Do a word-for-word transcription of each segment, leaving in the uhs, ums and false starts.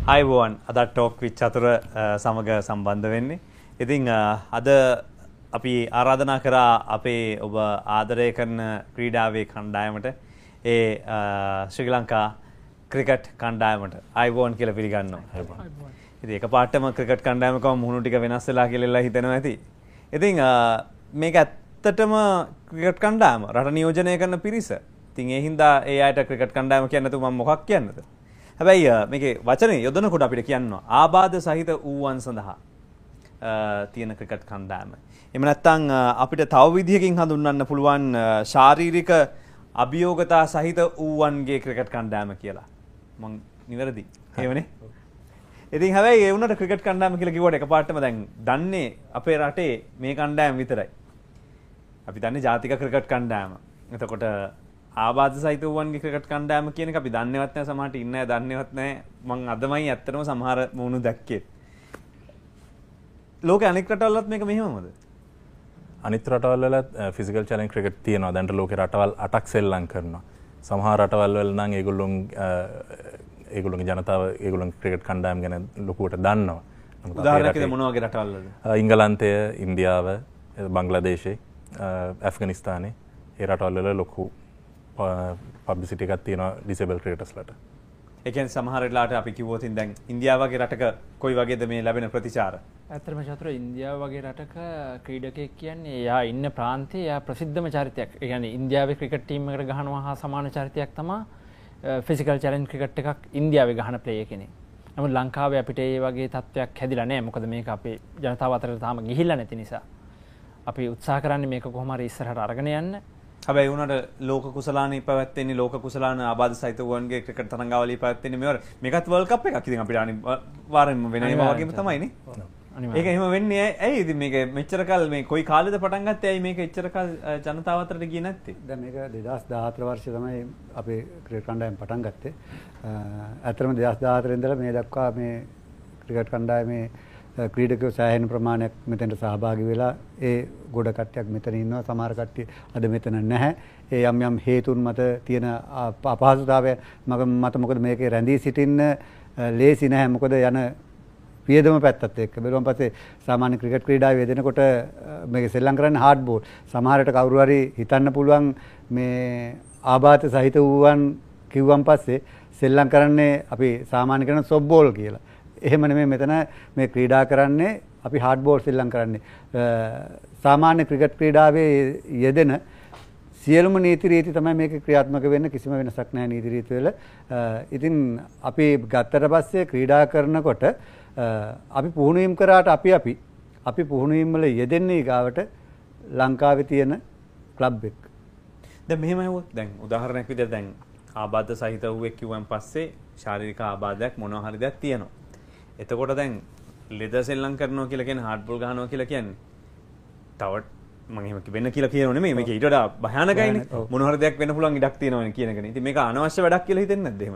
අයිබෝන් අද talk which චතුර සමග සම්බන්ධ වෙන්නේ. ඉතින් අද අපි ආරාධනා කරා අපේ ඔබ ආදරය කරන ක්‍රීඩාවේ කණ්ඩායමට ඒ ශ්‍රී ලංකා ක්‍රිකට් කණ්ඩායමට අයිබෝන් කියලා පිළිගන්නවා. ඉතින් එකපාරටම ක්‍රිකට් කණ්ඩායමකම මුහුණු ටික වෙනස් වෙලා කියලා හිතෙනවා ඇති. ඉතින් මේක ඇත්තටම ක්‍රිකට් කණ්ඩායම රට නියෝජනය කරන පිරිස. ඉතින් ඒ හින්දා ඒ අයට ක්‍රිකට් කණ්ඩායම කියන්නේ නැතුව මම මොකක් කියන්නද? හැබැයි මේකේ වචනේ යොදනකොට අපිට කියනවා ආබාධ සහිත ඌවන් සඳහා තියෙන ක්‍රිකට් කණ්ඩායම. එහෙම නැත්නම් අපිට තව විදිහකින් හඳුන්වන්න පුළුවන් ශාරීරික අභියෝගතා සහිත ඌවන්ගේ ක්‍රිකට් කණ්ඩායම කියලා. මං නිවැරදි. එහෙමනේ. ඉතින් හැබැයි ඒ වුණාට ක්‍රිකට් කණ්ඩායම කියලා කිව්වට එකපාරටම දැන් දන්නේ අපේ රටේ මේ කණ්ඩායම විතරයි. අපි දන්නේ ජාතික ක්‍රිකට් කණ්ඩායම. එතකොට ආබාධ සහිත වුවන්ගේ ක්‍රිකට් කණ්ඩායම කියන එක අපි දන්නේවත් නැහැ, සමහරට ඉන්නේ නැහැ, දන්නේවත් නැහැ. මං අදමයි ඇත්තටම සමහර මුණු දැක්කේ. ලෝකේ අනෙක් රටවල්ලත් මේක මෙහෙමමද? අනිත් රටවල් වලත් ෆිසිකල් චැලෙන්ජ් ක්‍රිකට් තියෙනවා. දැන්ට ලෝකේ රටවල් අටක් සෙල්ලම් කරනවා. සමහර රටවල් වල නම් ඒගොල්ලොන් ඒගොල්ලොන්ගේ ජනතාව ඒගොල්ලොන්ගේ ක්‍රිකට් කණ්ඩායම් ගැන ලොකුවට දන්නවා. උදාහරණයක් විදිහට මොන වගේ රටවල්ද? ඉංගලන්තය, ඉන්දියාව, බංග්ලාදේශය, ඇෆ්ගනිස්තානේ ඒ රටවල් වල ලොකු පබ්ලිසිටි එකක් තියෙනවා ඩිසේබල් ක්‍රිකටර්ස්ලාට. ඒ කියන්නේ සමහර වෙලාවට අපි කිව්වොත් දැන් ඉන්දියාව වගේ රටක කොයි වගේද මේ ලැබෙන ප්‍රතිචාර? ඇත්තටම චතුර ඉන්දියාව වගේ රටක ක්‍රීඩකයෙක් කියන්නේ එයා ඉන්න ප්‍රාන්තයේ එයා ප්‍රසිද්ධම චරිතයක්. ඒ කියන්නේ ඉන්දියාවේ ක්‍රිකට් ටීම් එකට ගහනවා හා සමාන චරිතයක් තමයි ෆිසිකල් චැලෙන්ජ් ක්‍රිකට් එකක් ඉන්දියාවේ ගහන ප්ලේයර් කෙනෙක්. නමුත් ලංකාවේ අපිට ඒ වගේ තත්ත්වයක් හැදිලා නැහැ. මොකද මේක අපේ ජනතාව අතරට තාම ගිහිල්ලා නැති නිසා. අපි උත්සාහ කරන්නේ මේක කොහොම හරි ඉස්සරහට අරගෙන යන්න. හැබැයි උනට ලෝක කුසලානේ පැවැත්වෙන්නේ ලෝක කුසලාන ආබාධ සහිත වුවන්ගේ ක්‍රිකට් තරංගාවලිය පැවැත්වෙන්නේ මේවර මේකත් වර්ල්ඩ් කප් එකක්. ඉතින් අපිට අනිවාර්යෙන්ම වෙන ඒවා වගේම තමයිනේ. ඒක එහෙම වෙන්නේ ඇයි? ඉතින් මේක මෙච්චර කල් මේ කොයි කාලෙද පටන් ගත්තේ? ඇයි මේක එච්චර කල් ජනතාව අතරට ගියේ නැත්තේ? දැන් මේක දෙදාස් දාහතර වර්ෂයේ තමයි අපේ ක්‍රිකට් කණ්ඩායම පටන් ගත්තේ. ඇත්තටම දෙදාස් දාහතර ඉඳලා මේ දක්වා මේ ක්‍රිකට් කණ්ඩායමේ ක්‍රීඩකයෝ සෑහෙන ප්‍රමාණයක් මෙතනට සහභාගී වෙලා ඒ ගොඩ කට්ටියක් මෙතන ඉන්නවා. සමහර කට්ටිය අද මෙතන නැහැ. ඒ යම් යම් හේතුන් මත තියෙන අපහසුතාවය මත මොකද මේකේ රැඳී සිටින්න ලේසි නැහැ. මොකද යන වියදම පැත්තත් එක්ක බැලුවම පස්සේ සාමාන්‍ය ක්‍රිකට් ක්‍රීඩාවේ යෙදෙනකොට මේක සෙල්ලම් කරන්නේ හાર્ඩ් බෝල්. සමහරට කවුරු හරි හිතන්න පුළුවන් මේ ආබාධ සහිත වූවන් කිව්වන් පස්සේ සෙල්ලම් කරන්නේ අපි සාමාන්‍ය කරන සොෆ්ට් බෝල් කියලා. එහෙම නෙමෙයි මෙතන මේ ක්‍රීඩා කරන්නේ අපි හાર્ඩ් බෝල් සෙල්ලම් කරන්නේ. සාමාන්‍ය ක්‍රිකට් ක්‍රීඩාවේ යෙදෙන සියලුම නීති රීති තමයි මේක ක්‍රියාත්මක වෙන්න. කිසිම වෙනසක් නැහැ නීති රීති වල. ඉතින් අපි ගත්තට පස්සේ ක්‍රීඩා කරනකොට අපි පුහුණුවීම් කරාට අපි අපි අපි පුහුණුවීම් වල යෙදෙන්නේ ගාවට ලංකාවේ තියෙන ක්ලබ් එක. දැන් මෙහෙම හෙව්වොත් දැන් උදාහරණයක් විදිහට දැන් ආබාධ සහිත වූෙක් කිව්වන් පස්සේ ශාරීරික ආබාධයක් මොනවා හරි දෙයක් තියෙනවා. එතකොට දැන් ලෙද සෙල්ලම් කරනවා කියලා කියන්නේ හાર્ඩ් බෝල් ගහනවා කියලා කියන්නේ තව මම එහෙම වෙන්න කියලා කියනෝ නෙමෙයි. මේක ඊට වඩා භයානකයිනේ. මොන හරි දෙයක් වෙන්න පුළුවන් ඉඩක් තියෙනවනේ කියන එකනේ. ඉතින් මේක අනවශ්‍ය වැඩක් කියලා හිතෙන්නේ නැද්ද එහෙම?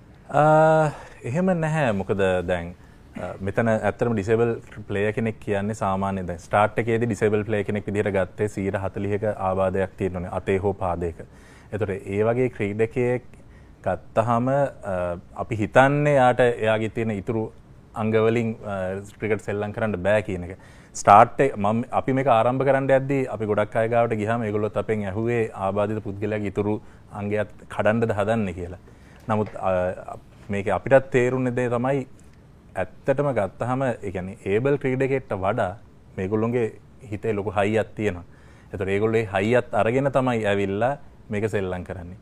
එහෙම නැහැ. මොකද දැන් මෙතන ඇත්තටම ඩිසේබල් ප්ලේයර් කෙනෙක් කියන්නේ සාමාන්‍ය දැන් ස්ටාර්ට් එකේදී ඩිසේබල් ප්ලේයර් කෙනෙක් විදිහට ගත්තේ සියයට හතළිහක ආබාධයක් තියෙනවනේ අතේ හෝ පාදයක. ඒතකොට ඒ වගේ ක්‍රීඩකයෙක් ගත්තාම අපි හිතන්නේ යාට එයාගේ තියෙන ඉතුරු අංගවලින් ක්‍රිකට් සෙල්ලම් කරන්න බෑ කියන එක. ස්ටාර්ට් එක මම අපි මේක ආරම්භ කරන්න යද්දී අපි ගොඩක් අය ගාවට ගියාම ඒගොල්ලොත් අපෙන් ඇහුවේ ආබාධිත පුද්ගලයාගේ ඉතුරු අංගයත් කඩන්නද හදන්නේ කියලා. නමුත් මේක අපිටත් තේරුනේ දේ තමයි ඇත්තටම ගත්තාම ඒ කියන්නේ ඒබල් ක්‍රීඩකයෙක්ට වඩා මේගොල්ලොන්ගේ හිතේ ලොකු හයියක් තියෙනවා. ඒතකොට ඒගොල්ලෝ ඒ හයියත් අරගෙන තමයි ඇවිල්ලා මේක සෙල්ලම් කරන්නේ.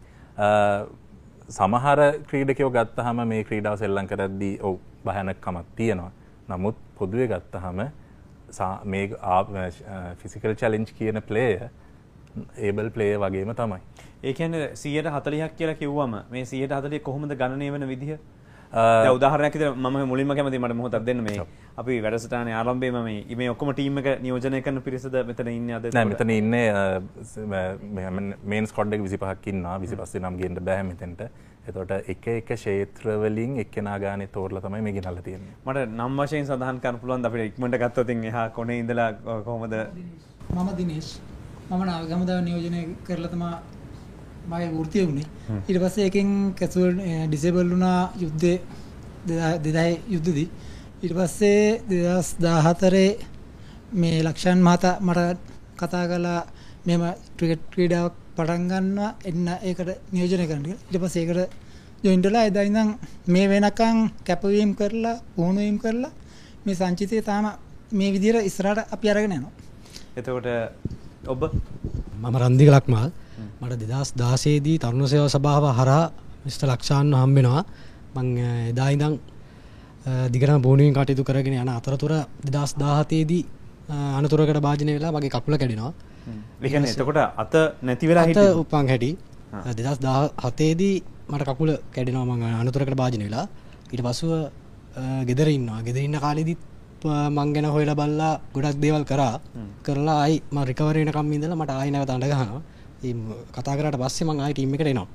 සමහර ක්‍රීඩකයෝ ගත්තාම මේ ක්‍රීඩාව සෙල්ලම් කරද්දී ඔව් භයානකමක් තියෙනවා. නමුත් පොදුවේ ගත්තාම මේ ෆිසිකල් චැලෙන්ජ් කියන ප්ලේයර් ඒබල් ප්ලේයර් වගේම තමයි. ඒ කියන්නේ සියයට හතළිහක් කියලා කිව්වම මේ සියයට හතළිහ කොහොමද ගණනය වෙන විදිහ? දැන් උදාහරණයක් විදිහට මම මුලින්ම කැමතියි මට මොහොතක් දෙන්න මේ අපි වැඩසටහනේ ආරම්භයේම මේ මේ ඔක්කොම ටීම් එක නියෝජනය කරන පිරිසද මෙතන ඉන්නේ අද? නෑ මෙතන ඉන්නේ මේන් ස්ක්වොඩ් එක විසිපහක් ඉන්නවා. විසිපහ දෙනාම ගේන්න බෑ මෙතෙන්ට. එතකොට එක එක ක්ෂේත්‍ර වලින් එක්කෙනා ගානේ තෝරලා තමයි මේ ගෙනල්ලා තියෙන්නේ. මට නම් වශයෙන් සඳහන් කරන්න පුළුවන් අපිට ඉක්මනට ගත්තොත් එහා කොනේ ඉඳලා කොහොමද? මම දිනේෂ්. මම නාගමදාව නියෝජනය කරලා තමයි මගේ වෘත්තිය වුණේ. ඊට පස්සේ එකෙන් කැසුවල් ඩිසේබල් වුණා යුද්ධේ දෙදාහේ යුද්ධදී. ඊට පස්සේ දෙදහස් දාහතරේ මේ ලක්ෂාන් මහතා මට කතා කළා මෙම ක්‍රිකට් ක්‍රීඩාවක් පටන් ගන්නවා එන්න ඒකට නියෝජනය කරන්න කියලා. ඊට පස්සේ ඒකට ජොයින් වෙලා එදා ඉඳන් මේ වෙනකන් කැපවීම කරලා පුහුණුවීම් කරලා මේ සංචිතය තාම මේ විදිහට ඉස්සරහට අපි අරගෙන යනවා. එතකොට ඔබ මම රන්දික ලක්මාල් මට දෙදහස් දාසයේ දී තරුණ සේවා සභාව හරහා මිස්ටර් ලක්ෂාන් හම්බෙනවා. මම එදා ඉඳන් දිගටම පුහුණුවීම් කටයුතු කරගෙන යන අතරතුර දෙදහස් දාහතේ දී අනතුරකට භාජනය වෙලා මගේ කකුල කැඩෙනවා. ඒ කියන්නේ එතකොට අත නැති වෙලා හිටියේ. අත උපන් හැටි දෙදහස් දහහතේ දී මට කකුල කැඩෙනවා මම අනතුරකට භාජනය වෙලා. ඊට පස්සෙ ගෙදර ඉන්නවා. ගෙදර ඉන්න කාලෙදිත් මං ගැන හොයලා බලලා ගොඩක් දේවල් කරා. කරලා ආයි මම රිකවර් වෙනකම් ඉඳලා මට ආයි නැවත අඬ ගහනවා. ඒ කතා කරාට පස්සේ මං ආයි ටීම් එකට එනවා.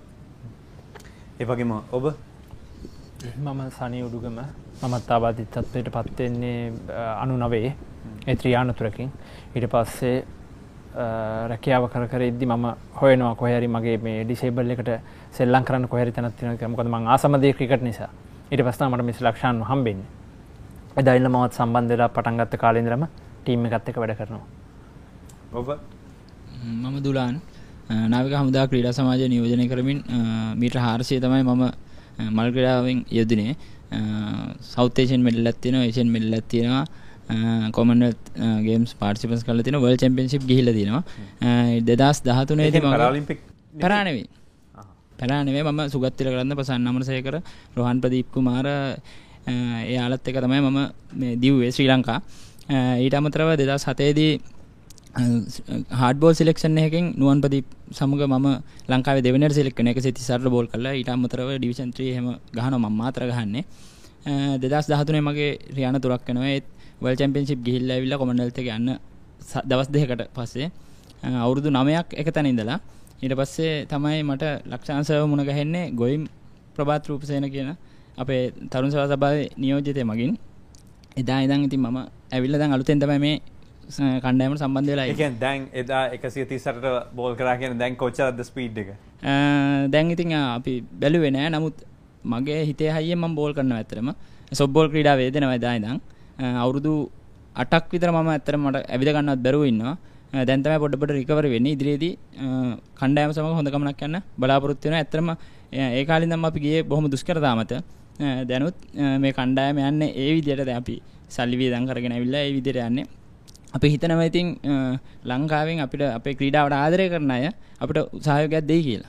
ඒ වගේම ඔබ මම සනී උඩුගම මමත් ආබාධිත තත්ත්වයට පත් වෙන්නේ අනූනවයේ ඒ ත්‍රියානතුරකින්. ඊට පස්සේ රැකියාව කර කර ඉද්දි මම හොයනවා කොහේ හරි මගේ මේ ඩිසේබල් එකට සෙල්ලම් කරන්න කොහේ හරි තැනක් තියෙනවා කියලා. මොකද මම ආසම දේ ක්‍රිකට් නිසා. ඊට පස්සේ මට මිස් ලක්ෂාන් හම්බෙන්නේ. එදා ඉඳලා මමත් සම්බන්ධ වෙලා පටන් ගත්ත කාලේ ඉඳලම ටීම් එකත් එක්ක වැඩ කරනවා. ඔබ මම දුලාන් නාවික හමුදා ක්‍රීඩා සමාජය නියෝජනය කරමින් මීටර හාරසිය තමයි මම මල් ක්‍රීඩාවෙන් යෙදුනේ. සවුත් ඒෂියන් මෙඩල් එකක් තියෙනවා, ඒෂියන් මෙඩල් එකක් තියෙනවා, කොමන්වෙල්ත් ගේම්ස් පාර්ටිසිපන්ට්ස් කරලා තියෙනවා, වර්ල්ඩ් චැම්පියන්ෂිප් ගිහිල්ලා තියෙනවා. දෙදහස් දහතුනේ දී මම පැරාලිම්පික් පැරා නෙවෙයි. පැරා නෙවෙයි මම සුගත් තිලකරත්න ප්‍රසන්න අමරසේකර රෝහන් ප්‍රදීප් කුමාර එයාලත් එක තමයි මම මේ දිව්වේ ශ්‍රී ලංකා. ඊට අමතරව දෙදහස් හතේ දී හાર્ඩ්බෝල් සිලෙක්ෂන් එකකින් නුවන් ප්‍රදීප් සමග මම ලංකාවේ දෙවෙනියට සිලෙක්ට් වෙන එකසිය තිස් අට බෝල් කරලා ඊට අමතරව ඩිවිෂන් ත්‍රී එහෙම ගහනවා මම මාත්‍ර ගහන්නේ. දෙදහස් දහතුනේ මගේ රියාන තුරක් වෙනවා. ඒත් වර්ල්ඩ් චැම්පියන්ෂිප් ගිහිල්ලා ඇවිල්ලා කොමන්වෙල්ත් එක යන්න දවස් දෙකකට පස්සේ අවුරුදු නවයක් එක තැන ඉඳලා ඊට පස්සේ තමයි මට ලක්ෂාන්සව මුණ ගැහෙන්නේ ගොයිම් ප්‍රභාත් රූපසේන කියන අපේ තරුණ සේවා සභාවේ නියෝජිතය මගින්. එදා ඉඳන් ඉතින් මම ඇවිල්ලා දැන් අලුතෙන් තමයි මේ කණ්ඩායමට සම්බන්ධ වෙලා ඉන්නේ. ඒ කියන්නේ දැන් එදා එකසිය තිස් අටට බෝල් කරා කියන්නේ දැන් කොච්චරද ස්පීඩ් එක? දැන් ඉතින් අපි බැලුවේ නෑ. නමුත් මගේ හිතේ හයියෙන් මම බෝල් කරනවා ඇත්තටම. සොෆ්ට් බෝල් ක්‍රීඩාව වේදෙනවා එදා ඉඳන්. අවුරුදු අටක් විතර මම ඇත්තටම මට ඇවිද ගන්නවත් බැරුව ඉන්නවා. දැන් තමයි පොඩ පොඩ රිකවරි වෙන්නේ. ඉදිරියේදී කණ්ඩායම සමග හොඳ ගමනක් යන්න බලාපොරොත්තු වෙනවා. ඇත්තටම ඒ කාලේ ඉඳන් අපි ගියේ බොහොම දුෂ්කරතා මත. දැනුත් මේ කණ්ඩායම යන්නේ ඒ විදිහට දැන් අපි සල්ලි වියදම් කරගෙන ඇවිල්ලා ඒ විදිහට යන්නේ. අපි හිතනවා ඉතින් ලංකාවෙන් අපිට අපේ ක්‍රීඩාවට ආදරය කරන අය අපිට සහයෝගයක් දෙයි කියලා.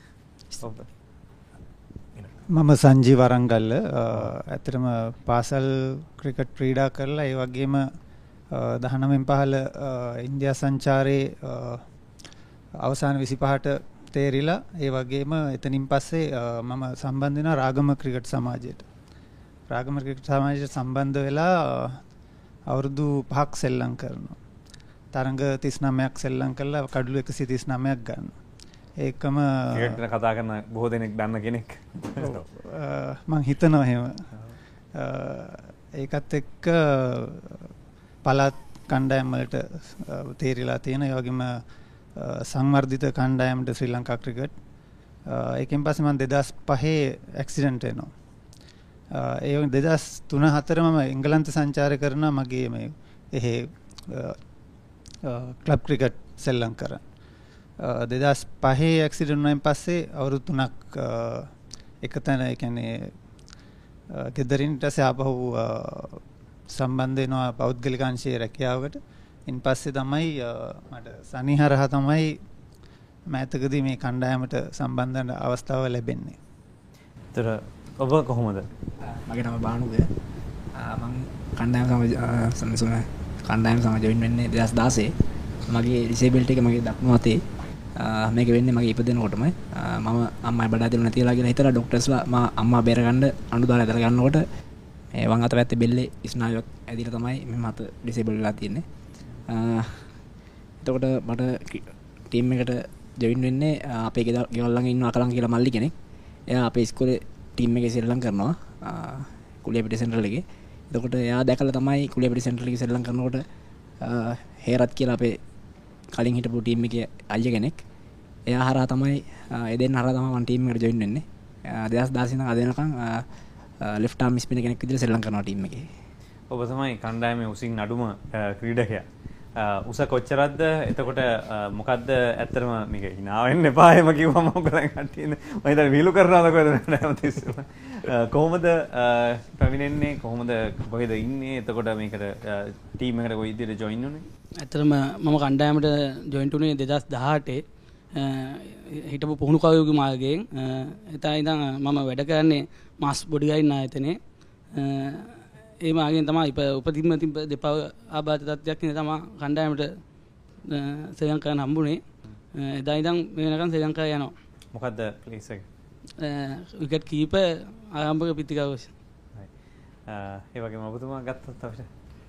මම සංජීව අරංගල්ල ඇත්තටම පාසල් ක්‍රිකට් ක්‍රීඩා කරලා ඒ වගේම දහනවෙන් පහළ ඉන්දියා සංචාරයේ අවසාන විසිපහට තේරිලා ඒ වගේම එතනින් පස්සේ මම සම්බන්ධ වෙනවා රාගම ක්‍රිකට් සමාජයට. රාගම ක්‍රිකට් සමාජයට සම්බන්ධ වෙලා අවුරුදු පහක් සෙල්ලම් කරනවා. තරඟ තිස් නවයක් සෙල්ලම් කරලා කඩලු එකසිය තිස් නවයක් ගන්නවා. ඒකම ක්‍රිකට් ගැන කතා කරන බොහෝ දෙනෙක් දන්න කෙනෙක්. මම හිතනවා එහෙම. ඒකත් එක්ක පළාත් කණ්ඩායම් වලට තේරිලා තියෙන ඒ වගේම සංවර්ධිත කණ්ඩායමට ශ්‍රී ලංකා ක්‍රිකට්. ඒකෙන් පස්සේ මම දෙදහස් පහේ ඇක්සිඩන්ට් වෙනවා. ඒ වගේ දෙදහස් තුන හතර මම එංගලන්ත සංචාරය කරනවා මගේ මේ එහෙ ක්ලබ් ක්‍රිකට් සෙල්ලම් කරා. දෙදහස් පහේ ඇක්සිඩන්ට් වුණායින් පස්සේ අවුරුදු තුනක් එක තැන ඒ කියන්නේ ගෙදරින් ඊට පස්සේ ආපහු සම්බන්ධ වෙනවා පෞද්ගලික අංශයේ රැකියාවකට. ඉන් පස්සේ තමයි මට සනිහරහ තමයි මෑතකදී මේ කණ්ඩායමට සම්බන්ධ වෙන අවස්ථාව ලැබෙන්නේ. ඒතර ඔබ කොහොමද? මගේ නම බානුද. මම කණ්ඩායම සමග සම කණ්ඩායම සමග ජොයින් වෙන්නේ දෙදහස් දාසේ. මගේ ඩිසේබිලිටි එක මගේ දකුණු අතේ මේක වෙන්නේ මගේ ඉපදෙනකොටමයි. මම අම්මයි බඩ ඇදලා නැතිලා කියලා හිතලා ડોක්ටර්ස්ලා මම අම්මා බේරගන්න අඬු දාලා ඇදලා ගන්නකොට මේ වම් අත පැත්තේ බෙල්ලේ ස්නායුවක් ඇදිලා තමයි මම අත ඩිසේබල් වෙලා තියෙන්නේ. එතකොට මට ටීම් එකට ජොයින් වෙන්නේ අපේ ගෙවල් ළඟ ඉන්න අකලං කියලා මල්ලි කෙනෙක්. එයා අපේ ඉස්කෝලේ ටීම් එකේ සෙල්ලම් කරනවා කුලියපිටිය සෙන්ටරල් එකේ. එතකොට එයා දැකලා තමයි කුලියපිටිය සෙන්ටරල් එකේ සෙල්ලම් කරනකොට හේරත් කියලා අපේ කලින් හිටපු ටීම් එකේ අයියා කෙනෙක්. එයා හරහා තමයි ඒ දෙන්න හරහා තමයි මම ටීම් එකට ජොයින් වෙන්නේ. දෙදහස් දාසය ඉඳන් අද වෙනකන් ලෙෆ්ට් ආර්ම් ස්පිනර් කෙනෙක් විදිහට සෙල්ලම් කරනවා ටීම් එකේ. ඔබ තමයි කණ්ඩායමේ උසින් නඩුම ක්‍රීඩකයා. උස කොච්චරක්ද? එතකොට මොකද්ද ඇත්තටම මේක hina වෙන්න එපා එහෙම කිව්වම මොකද කට්ටිය මම හිතන්නේ විහිළු කරනවද කොහෙද හැමතිස්සෙම කොහොමද පැමිණෙන්නේ කොහොමද කොහෙද ඉන්නේ එතකොට මේකට ටීම් එකට කොයි විදිහට ජොයින් වුනේ? ඇත්තටම මම කණ්ඩායමට ජොයින් වුණේ දෙදහස් දහඅටේ හිටපු පුහුණු කවුරුගේ මාර්ගයෙන්. එතන ඉඳන් මම වැඩ කරන්නේ මාස් බොඩි ගයිඩ් ආයතනයේ. ඒ මාගෙන් තමයි උපතින්ම තිබ්බ දෙපව ආබාධ තත්ත්වයක් ඉඳන් තමයි කණ්ඩායමට ශ්‍රී ලංකාවෙන් හම්බුනේ. එදා ඉඳන් මේ වෙනකන් ශ්‍රී ලංකාව යනවා. මොකද්ද ප්ලේස් එක? විකට් කීපර් ආරම්භක පිටිකවුස්. ඒ වගේම ඔබතුමා ගත්තත් අවශ්‍ය.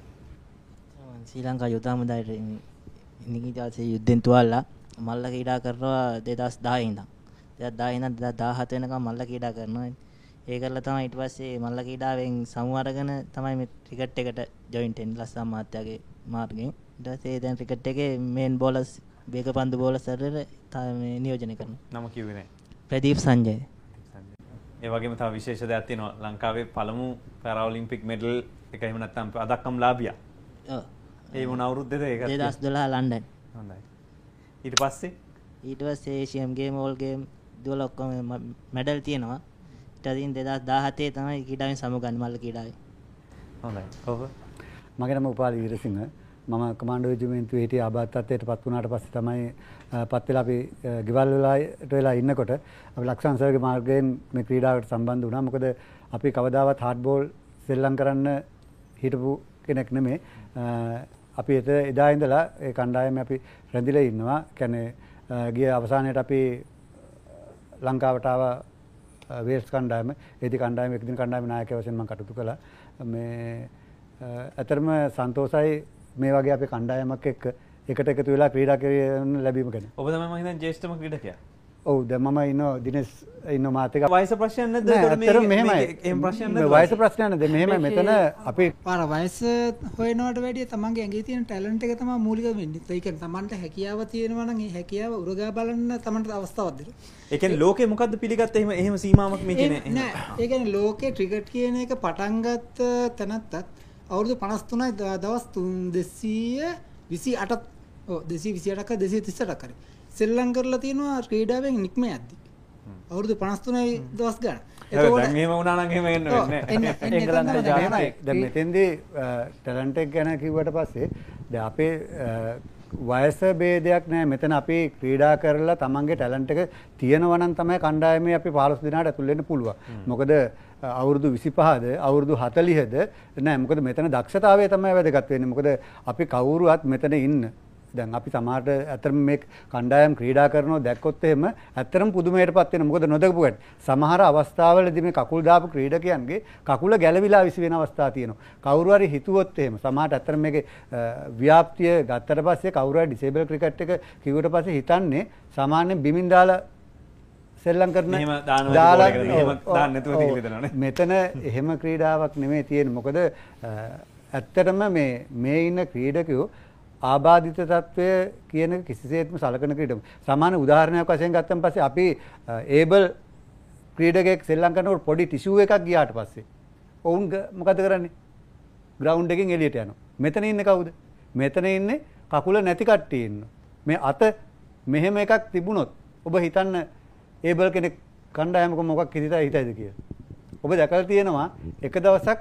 ශ්‍රී ලංකා යුද හමුදායට නිකිතාසේ යුද්ධෙන් තුවාලලා මල්ල ක්‍රීඩා කරනවා දෙදහස් දහය ඉඳන්. දෙදහස් දහය ඉඳන් දෙදහස් දහහත වෙනකම් මල්ල ක්‍රීඩා කරනවා. ඒ කරලා තමයි ඊට පස්සේ මල්ල ක්‍රීඩාවෙන් සමු අරගෙන තමයි මේ ක්‍රිකට් එකට ජොයින් වෙන්නේ ලස්සම් මහත්තයාගේ මාර්ගයෙන්. ඊට පස්සේ දැන් ක්‍රිකට් එකේ මේන් බෝලර්ස් වේගපන්දු බෝලර්ස් වලට මේ නියෝජනය කරනවා. නම කිව්වේ නෑ. ප්‍රදීප් සංජය. ඒ වගේම තව විශේෂ දෙයක් තියෙනවා. ලංකාවේ පළමු පැරාලිම්පික් මෙඩල් එක එහෙම නැත්නම් අදක්කම් ලාභියා. ඔව්. ඒ මොන අවුරුද්දද ඒක? දෙදහස් දොළහ ලන්ඩන්. හොඳයි. ඊට පස්සේ ඊට පස්සේ ඒෂියන් ගේම් ඕල් ගේම් දුවල ඔක්කොම මෙඩල් තියෙනවා. ඊට අදින් දෙදහස් දහහතේ තමයි ක්‍රීඩාවෙන් සමුගන්නේ මල්ල ක්‍රීඩාවේ. හොඳයි. ඔව්. මගේ නම උපාලි වීරසිංහ. මම කමාන්ඩෝ රෙජිමෙන්තුවේ හිටියේ ආබාධ තත්ත්වයට පත් වුණාට පස්සේ තමයි පත් වෙලා අපි ගෙවල් වලට වෙලා ඉන්නකොට අපි ලක්ෂණ සර්ගේ මාර්ගයෙන් මේ ක්‍රීඩාවට සම්බන්ධ වුණා. මොකද අපි කවදාවත් හાર્ඩ් බෝල් සෙල්ලම් කරන්න හිටපු කෙනෙක් නෙමෙයි. අපි එදා ඉඳලා ඒ කණ්ඩායමේ අපි රැඳිලා ඉන්නවා. කියන්නේ ගිය අවසානයේට අපි ලංකාවට ආව වේල්ස් කණ්ඩායම. ඒදි කණ්ඩායම එක්දින කණ්ඩායමේ නායකයෙක් වශයෙන් මම කටයුතු කළා. මේ අතරම සන්තෝෂයි මේ වගේ අපේ කණ්ඩායමක් එක්ක එකට එකතු වෙලා ක්‍රීඩා කරන්න ලැබීම ගැන. ඔබ තමයි මම හිතන්නේ ජ්‍යෙෂ්ඨම ක්‍රීඩකයා. ඔව් දැන් මම ඉන්නවා දිනේෂ් ඉන්නවා මාත් එක්ක. වයස ප්‍රශ්නයක් නැද්ද? ඒකට මේ මේ එහෙම ප්‍රශ්නයක් නැද්ද? වයස ප්‍රශ්නයක් නැද්ද? මෙහෙමයි මෙතන අපි පාර වයස හොයනවට වැඩිය තමන්ගේ ඇඟේ තියෙන ටැලන්ට් එක තමයි මූලික වෙන්නේ. ඒ කියන්නේ තමන්ට හැකියාව තියෙනවා නම් ඒ හැකියාව උරගා බලන්න තමන්ට අවස්ථාවක් දෙන්න. ඒ කියන්නේ ලෝකේ මොකද්ද පිළිගත්ත එහෙම එහෙම සීමාවක් මේ කියන්නේ නෑ. ඒ කියන්නේ ලෝකේ ක්‍රිකට් කියන එක පටන් ගත්ත තැනත්තත් අවුරුදු පනස් තුනයි දවස් දෙසිය විසි අටක් ඔව් දෙසිය විසි අටක් දෙසිය තිස් අටක් කරේ. සෙල්ලම් කරලා තියෙනවා ක්‍රීඩාවෙන් නික්ම යද්දි. අවුරුදු පනස් තුනයි දවස් ගන්න. ඒකෝ දැන් එහෙම වුණා නම් එහෙම එන්න වෙන්නේ නැහැ. එංගලන්තේ ජාතික දැන් මෙතෙන්දී ටැලන්ට් එක ගැන කිව්වට පස්සේ දැන් අපේ වයස ભેදයක් නැහැ. මෙතන අපි ක්‍රීඩා කරලා තමන්ගේ ටැලන්ට් එක තියෙනවා නම් තමයි කණ්ඩායමේ අපි පහළොස් දිනකට ඇතුල් වෙන්න පුළුවන්. මොකද අවුරුදු විසිපහද අවුරුදු හතළිහද නෑ. මොකද මෙතන දක්ෂතාවය තමයි වැදගත් වෙන්නේ. මොකද අපි කවුරුවත් මෙතන ඉන්න දැන් අපි සමහරට ඇත්තටම මේ කණ්ඩායම් ක්‍රීඩා කරනවා දැක්කොත් එහෙම ඇත්තටම පුදුමයටපත් වෙනවා. මොකද නොදකපු ගැට සමහර අවස්ථාවලදී මේ කකුල් දාපු ක්‍රීඩකයන්ගේ කකුල ගැලවිලා විසි වෙන අවස්ථා තියෙනවා. කවුරු හරි හිතුවොත් එහෙම සමහරට ඇත්තටම මේකේ ව්‍යාප්තිය ගත්තට පස්සේ කවුරු හරි ඩිසේබල් ක්‍රිකට් එක කිව්වට පස්සේ හිතන්නේ සාමාන්‍යයෙන් බිමින් දාලා සෙල්ලම් කරන දාලා එහෙම දාන්න නැතුව තියෙනවනේ. මෙතන එහෙම ක්‍රීඩාවක් නෙමෙයි තියෙන්නේ. මොකද ඇත්තටම මේ මේ ඉන්න ක්‍රීඩකයෝ ආබාධිත තත්වය කියන කිසිසේත්ම සලකන ක්‍රීඩක. සාමාන්‍ය උදාහරණයක් වශයෙන් ගත්තම පස්සේ අපි ඒබල් ක්‍රීඩකයෙක් සෙල්ලම් කරනකොට පොඩි ටිෂු එකක් ගියාට පස්සේ ඔවුන් මොකද කරන්නේ? ග්‍රවුන්ඩ් එකෙන් එළියට යනවා. මෙතන ඉන්නේ කවුද? මෙතන ඉන්නේ කකුල නැති කට්ටිය ඉන්නවා. මේ අත මෙහෙම එකක් තිබුණොත් ඔබ හිතන්න ඒබල් කෙනෙක් කණ්ඩායමක මොකක් හිතයි හිතයිද කියලා. ඔබ දැකලා තියෙනවා එක දවසක්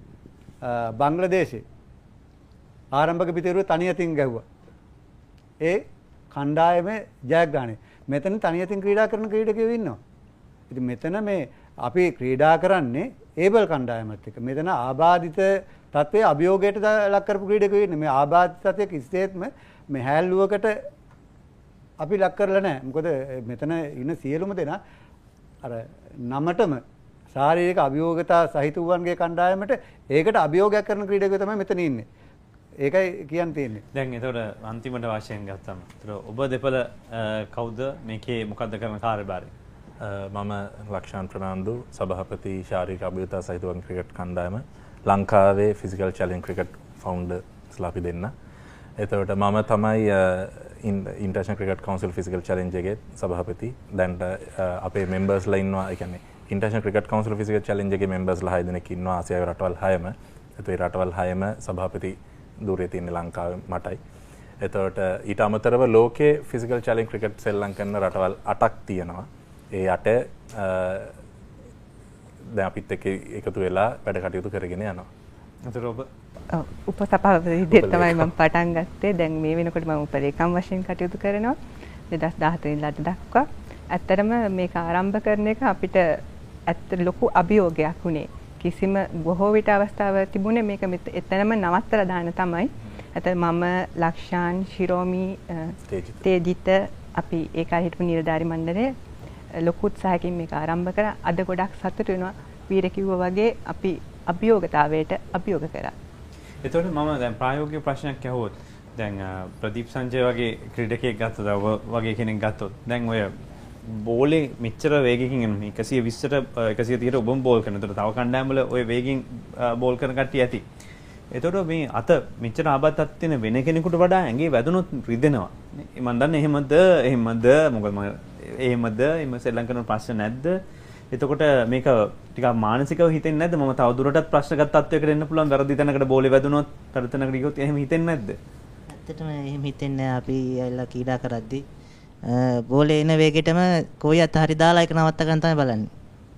බංග්ලාදේශේ ආරම්භක පිටිරුවේ තනියතින් ගැහුවා. ඒ කණ්ඩායමේ ජයග්‍රහණය. මෙතන තනියතින් ක්‍රීඩා කරන ක්‍රීඩකයෝ ඉන්නවා. ඉතින් මෙතන මේ අපි ක්‍රීඩා කරන්නේ ඒබල් කණ්ඩායමත් එක්ක. මෙතන ආබාධිත තත්ත්වයේ අභියෝගයට ලක් කරපු ක්‍රීඩකයෝ ඉන්නේ. මේ ආබාධිත තත්ත්වයේ කිසිසේත්ම මේ හැල්ලුවකට අපි ලක් කරලා නැහැ. මොකද මෙතන ඉන්න සියලුම දෙනා අර නමටම ශාරීරික අභියෝගතා සහිත වුවන්ගේ කණ්ඩායමට ඒකට අභියෝගයක් කරන ක්‍රීඩකයෝ තමයි මෙතන ඉන්නේ. ඒකයි කියන්න තියෙන්නේ. දැන් එතකොට අන්තිමට වශයෙන් ගත්තම එතකොට ඔබ දෙපළ කවුද මේකේ මොකද්ද කරන කාර්යභාරය? මම ලක්ෂාන් ප්‍රනාන්දු සභාපති ශාරීරික අභියෝගතා සහිත වුවන් ක්‍රිකට් කණ්ඩායම ලංකාවේ ෆිසිකල් චැලෙන්ජ් ක්‍රිකට් ෆවුන්ඩර්ස්ලා අපි දෙන්න. එතකොට මම තමයි International Cricket Council physical challenge එකේ සභාපති. දැන් අපේ මෙම්බර්ස්ලා ඉන්නවා. ඒ කියන්නේ International Cricket Council physical challenge එකේ මෙම්බර්ස්ලා හය දෙනෙක් ඉන්නවා ආසියාවේ රටවල් හයම. ඒත් ඒ රටවල් හයම සභාපති ධූරයේ තියෙන ලංකාවේ මටයි. එතකොට ඊට අමතරව ලෝකේ ෆිසිකල් චැලෙන්ජ් ක්‍රිකට් සෙල්ලම් කරන රටවල් අටක් තියෙනවා. ඒ අට දැන් අපිත් එක්ක එකතු වෙලා වැඩ කටයුතු කරගෙන යනවා. එතකොට ඔබ උපසභාපති විදිහට තමයි මම පටන් ගත්තේ. දැන් මේ වෙනකොට මම උපලේකම් වශයෙන් කටයුතු කරනවා. දෙදාස් දහතුන ඉඳලා දක්වා. ඇත්තටම මේක ආරම්භ කරන එක අපිට ඇත්ත ලොකු අභියෝගයක් වුණේ. කිසිම බොහෝ විට අවස්ථාව තිබුණේ මේක එතනම නවත්තලා දාන්න තමයි. ඇත මම ලක්ෂාන් ශිරෝමි තේජිත අපි ඒ කාලේ හිටපු නිලධාරි මණ්ඩලයේ ලොකු උත්සාහයකින් මේක ආරම්භ කරා. අද ගොඩක් සතුටු වෙනවා. වීර කිව්වා වගේ අපි අභියෝගතාවයට අභියෝග කරා. එතකොට මම දැන් ප්‍රායෝගික ප්‍රශ්නයක් අහුවොත් දැන් ප්‍රදීප් සංජය වගේ ක්‍රීඩකයෙක් ගත්තොත් ඔබ වගේ කෙනෙක් ගත්තොත් දැන් ඔය බෝලේ මෙච්චර වේගකින් එන එකසිය විස්සට එකසිය තිහට ඔබම බෝල් කරන. එතකොට තව කණ්ඩායම් වල ඔය වේගින් බෝල් කරන කට්ටිය ඇති. එතකොට මේ අත මෙච්චර ආබාධයක් තියෙන වෙන කෙනෙකුට වඩා ඇඟේ වැදුනොත් රිදෙනවා. මම දන්නේ එහෙමද එහෙමද මොකද මම එහෙමද එම සෙල්ලම් කරන ප්‍රශ්න නැද්ද? එතකොට මේක ටිකක් මානසිකව හිතෙන්නේ නැද්ද? මම තව දුරටත් ප්‍රශ්නගත තත්වයකට එන්න පුළුවන් වැරදි තැනකට බෝලේ වැදුනොත් තරතනකට ගියොත් එහෙම හිතෙන්නේ නැද්ද? ඇත්තටම එහෙම හිතෙන්නේ නැහැ. අපි ඇවිල්ලා ක්‍රීඩා කරද්දී බෝලේ එන වේගෙටම කොයියත් හරි දාලා ඒක නවත්ත ගන්න තමයි බලන්නේ.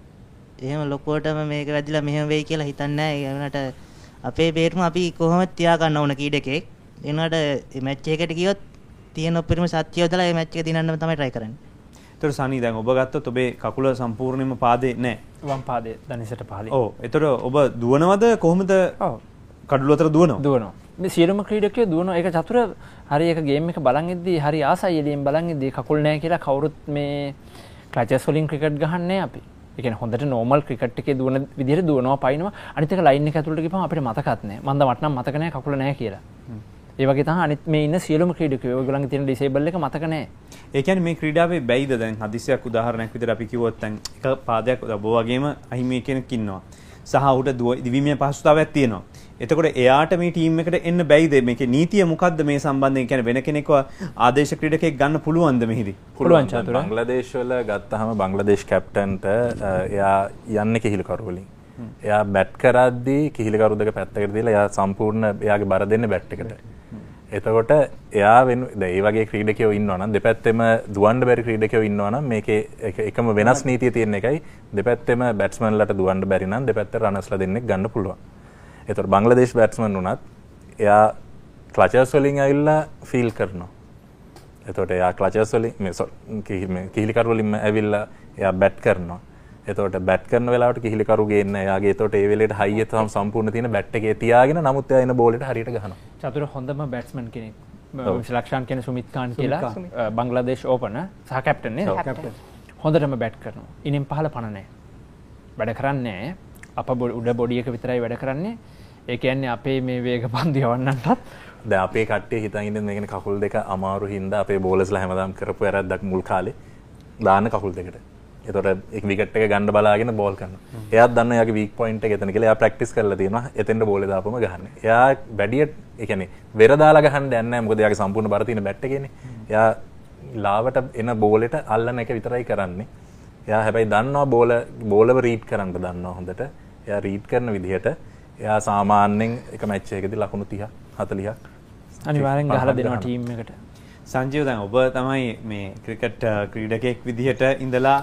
එහෙම ලොකුවටම මේක වැදිලා මෙහෙම වෙයි කියලා හිතන්නේ නැහැ. ඒ වුණාට අපේ බේරුම අපි කොහොමද තියා ගන්න ඕන කීඩකෙක්. ඒ වුණාට මේ මැච් එකකට ගියොත් තියෙන උපරිම සත්‍ය යොදලා මේ මැච් එක දිනන්න තමයි try කරන්නේ. එතකොට සනී දැන් ඔබ ගත්තොත් ඔබේ කකුල සම්පූර්ණයෙන්ම පාදේ නැහැ. වම් පාදේ දනිසට පහළින්. ඔව්. එතකොට ඔබ දුවනවද කොහොමද? ඔව්. කඩුව අතර දුවනවා. දුවනවා. මේ සියලුම ක්‍රීඩකයෝ දුවනවා. ඒක චතුර හරි ඒක ගේම් එක බලන් ඉද්දී හරි ආසයි එළියෙන් බලන් ඉද්දී කකුල් නැහැ කියලා කවුරුත් මේ ක්ලචස් වලින් ක්‍රිකට් ගහන්නේ අපි. ඒ කියන්නේ හොඳට නෝමල් ක්‍රිකට් එකේ දුවන විදිහට දුවනවා පයින්නවා. අනිත් එක ලයින් එක ඇතුළට ගිහම අපිට මතකත් නැහැ. මන්ද මට නම් මතක නැහැ කකුල නැහැ කියලා. ඒ වගේ තමයි අනිත් මේ ඉන්න සියලුම ක්‍රීඩකයෝ ඔයගොල්ලන්ගේ තියෙන ඩිසේබල් එක මතක නැහැ. ඒ කියන්නේ මේ ක්‍රීඩාවේ බැයිද දැන් හදිසියක් උදාහරණයක් විදිහට අපි කිව්වොත් දැන් එක පාදයක් ඔබ වගේම අහිමි කෙනෙක් ඉන්නවා. සහ උට දිවිමය පහසුතාවයක් තියෙනවා. එතකොට එයාට මේ ටීම් එකට එන්න බැයිද? මේකේ නීතිය මොකද්ද මේ සම්බන්ධයෙන්? කියන්නේ වෙන කෙනෙක්ව ආදේශ ක්‍රීඩකයෙක් ගන්න පුළුවන්ද මෙහිදී? පුළුවන් චතුර. බංග්ලාදේශ වල ගත්තාම බංග්ලාදේශ කැප්ටන්ට එයා යන්නේ කිහිලිකරු වලින්. එයා බැට් කරද්දී කිහිලිකරු දෙක පැත්තකට දාලා එයා සම්පූර්ණ එයාගේ බර දෙන්නේ බැට් එකට. එතකොට එයා වෙන දැන් මේ වගේ ක්‍රීඩකයෝ ඉන්නවා නම් දෙපැත්තෙම දුවන්න බැරි ක්‍රීඩකයෝ ඉන්නවා නම් මේකේ එකම වෙනස් නීතිය තියෙන එකයි දෙපැත්තෙම බැට්ස්මන්ලට දුවන්න බැරි නම් දෙපැත්තේ රනර්ස්ලා දෙන්නෙක් ගන්න පුළුවන්. එතකොට බංග්ලාදේශ බැට්ස්මන් උනත් එයා ක්ලචර්ස් වලින් ඇවිල්ලා ෆීල් කරනවා. එතකොට එයා ක්ලචර්ස් වලින් මේ කිහිලිකරු වලින්ම ඇවිල්ලා එයා බැට් කරනවා. එතකොට බැට් කරන වෙලාවට කිහිලිකරු ගේන්න එයාගේ එතකොට ඒ වෙලේට හයිය තම සම්පූර්ණ තියෙන බැට් එකේ තියාගෙන නමුත් එයා එන බෝලෙට හරියට ගහනවා. චතුර හොඳම බැට්ස්මන් කෙනෙක්. ලක්ෂාන් කියන සුමිත් ඛාන් කියලා බංග්ලාදේශ ඕපනර් සහ කැප්ටන් නේ. හොඳටම බැට් කරනවා. ඉනින් පහළ පණ නැහැ. වැඩ කරන්නේ නැහැ. අප උඩ බොඩි එක විතරයි වැඩ කරන්නේ. ඒ කියන්නේ අපේ මේ වේග පන්දු යවන්නටත් දැන් අපේ කට්ටිය හිතන් ඉන්නේ මේකනේ කකුල් දෙක අමාරු හින්දා අපේ බෝලර්ස්ලා හැමදාම කරපු වැරද්දක් මුල් කාලේ දාන්න කකුල් දෙකට. එතකොට එක විකට් එක ගන්න බලාගෙන බෝල් කරනවා. එයාත් දන්නවා එයාගේ වීක් පොයින්ට් එක එතන කියලා. එයා ප්‍රැක්ටිස් කරලා තියෙනවා. එතෙන්ට බෝලේ දාපුවම ගහන්නේ. එයා බැඩියට ඒ කියන්නේ වෙර දාලා ගහන්න යන්නේ නැහැ. මොකද එයාගේ සම්පූර්ණ බර තියෙන බැට් එකේනේ. එයා ලාවට එන බෝලෙට අල්ලන එක විතරයි කරන්නේ. එයා හැබැයි දන්නවා බෝල බෝලව රීඩ් කරන්න දන්නවා හොඳට. එයා රීඩ් කරන විදිහට එයා සාමාන්‍යයෙන් එක මැච් එකකදී ලකුණු තිහ හතලිහක් අනිවාර්යෙන් ගහලා දෙනවා ටීම් එකට. සංජීව දැන් ඔබ තමයි මේ ක්‍රිකට් ක්‍රීඩකයෙක් විදිහට ඉඳලා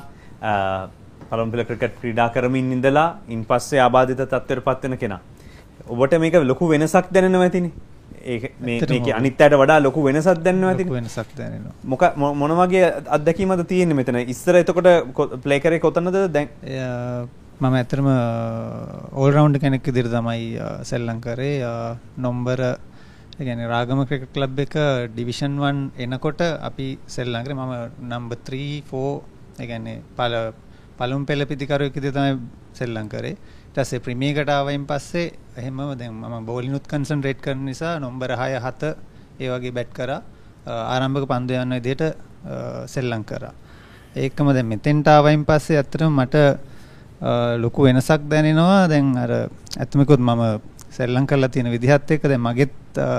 පළමු පෙළ ක්‍රිකට් ක්‍රීඩා කරමින් ඉඳලා ඉන්පස්සේ ආබාධිත තත්ත්වයට පත් වෙන කෙනා. ඔබට මේක ලොකු වෙනසක් දැනෙනවා ඇතිනේ. ඒක මේ මේකේ අනිත් අයට වඩා ලොකු වෙනසක් දැනෙනවා ඇතිනේ. ලොකු වෙනසක් දැනෙනවා. මොක මොන වගේ අත්දැකීමද තියෙන්නේ මෙතන? ඉස්සර එතකොට ප්ලේ කරේ කොතනද දැන්? මම ඇත්තටම ඕල් රවුන්ඩ් කෙනෙක් විදිහට තමයි සෙල්ලම් කරේ. නම්බර ඒ කියන්නේ රාගම ක්‍රිකට් ක්ලබ් එක ඩිවිෂන් වන් එනකොට අපි සෙල්ලම් කරේ. මම නම්බර් three four ඒ කියන්නේ පළ පළමු පෙළ පිටිකරුවෙක් විදිහට තමයි සෙල්ලම් කරේ. ඊට පස්සේ ප්‍රීමියර් එකට ආවයින් පස්සේ එහෙමම දැන් මම බෝලිනුත් කන්සන්ට්‍රේට් කරන නිසා නම්බර හය හත ඒ වගේ බැට් කරා. ආරම්භක පන්දු යන විදිහට සෙල්ලම් කරා. ඒකම දැන් මෙතෙන්ට ආවයින් පස්සේ ඇත්තටම මට ලොකු වෙනසක් දැනෙනවා. දැන් අර ඇත්තමකොත් මම සෙල්ලම් කරලා තියෙන විදිහත් එක්ක දැන් මගෙත්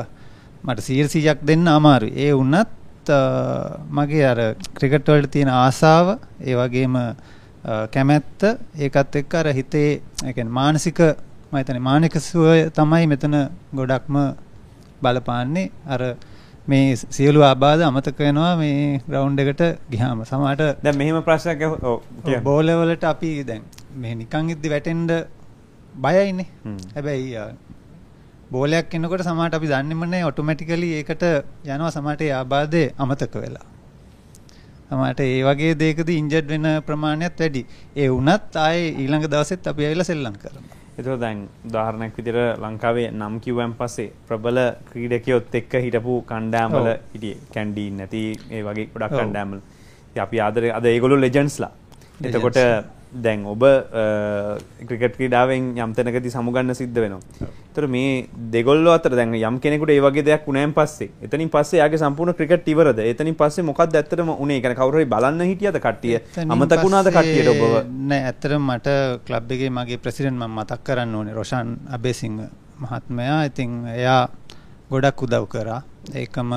මට සියයට සීයක් දෙන්න අමාරුයි. ඒ වුණත් මගේ අර ක්‍රිකට් වලට තියෙන ආසාව ඒ වගේම කැමැත්ත ඒකත් එක්ක අර හිතේ ඒ කියන්නේ මානසික මම හිතන්නේ මානසික සුවය තමයි මෙතන ගොඩක්ම බලපාන්නේ. අර මේ සියලු ආබාධ අමතක වෙනවා මේ ග්‍රවුන්ඩ් එකට ගියාම. සමහරට දැන් මෙහෙම ප්‍රශ්නයක් ඔව් බෝල වලට අපි දැන් මේ නිකන් ඉද්දි වැටෙන්න බයයිනේ. හැබැයි බෝලයක් එනකොට සමහරට අපි දන්නේම නැහැ ඔටෝමැටිකලි ඒකට යනවා සමහරට ඒ ආබාධය අමතක වෙලා. සමහරට ඒ වගේ දෙයකදී ඉන්ජර්ඩ් වෙන ප්‍රමාණයත් වැඩි. ඒ වුණත් ආයේ ඊළඟ දවසෙත් අපි ඇවිල්ලා සෙල්ලම් කරනවා. ඒතකොට දැන් උදාහරණයක් විදිහට ලංකාවේ නම් කිව්වන් පස්සේ ප්‍රබල ක්‍රීඩකයොත් එක්ක හිටපු කණ්ඩායම් වල හිටියේ කැන්ඩීන් නැති ඒ වගේ ගොඩක් කණ්ඩායම් වල. ඉතින් අපි ආදරේ අද ඒගොල්ලෝ ලෙජන්ඩ්ස්ලා. එතකොට දැන් ඔබ ක්‍රිකට් ක්‍රීඩාවෙන් යම් තැනකදී සමුගන්න සිද්ධ වෙනවා. ඒතර මේ දෙගොල්ලෝ අතර දැන් යම් කෙනෙකුට ඒ වගේ දෙයක් වුණාන් පස්සේ එතනින් පස්සේ යාගේ සම්පූර්ණ ක්‍රිකට් ඉවරද? එතනින් පස්සේ මොකක්ද ඇත්තටම උනේ? ඒ කියන්නේ කවුරු හරි බලන්න හිටියද කට්ටිය? අමතක වුණාද කට්ටියට ඔබව? නෑ ඇත්තටම මට ක්ලබ් එකේ මගේ ප්‍රෙසිඩන්ට් මම මතක් කරන්න ඕනේ රොෂාන් අබේසිංහ මහත්මයා. ඉතින් එයා ගොඩක් උදව් කරා. ඒකම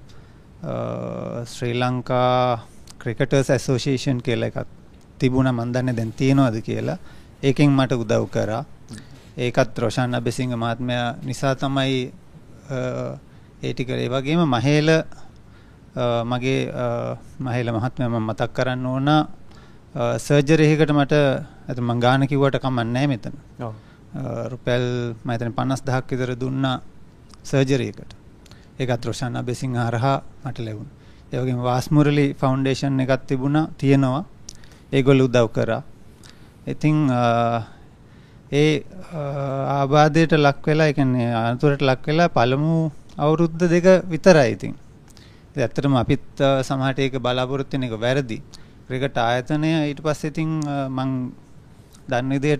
ශ්‍රී ලංකා ක්‍රිකටර්ස් ඇසෝසියේෂන් කියලා එකක් තිබුණා. මන් දන්නේ දැන් තියෙනවද කියලා. ඒකෙන් මට උදව් කරා. ඒකත් රොෂාන් අබේසිංහ මහත්මයා නිසා තමයි ඒ ටික. ඒ වගේම මහේල මගේ මහේල මහත්මයා මම මතක් කරන්න ඕන සර්ජරි එකකට මට අත මං ගාන කිව්වට කමක් නැහැ මෙතන. ඔව්. රුපියල් මම හිතන්නේ පන්නාස් දහසක් විතර දුන්නා සර්ජරි එකට. ඒකත් රොෂාන් අබේසිංහ හරහා මට ලැබුණා. ඒ වගේම වාස්මුරලි ෆවුන්ඩේෂන් එකක් තිබුණා තියෙනවා. ඒගොල්ලෝ උදව් කරා. ඉතින් ඒ ආබාධයට ලක් වෙලා, ඒ කියන්නේ අනතුරට ලක් වෙලා පළමු අවුරුද්ද දෙක විතරයි ඉතින්. ඉතින් ඇත්තටම අපිත් සමහරට ඒක බලාපොරොත්තු වෙන එක වැරදි. ක්‍රිකට් ආයතනය ඊට පස්සේ ඉතින් මං දන්න විදිහට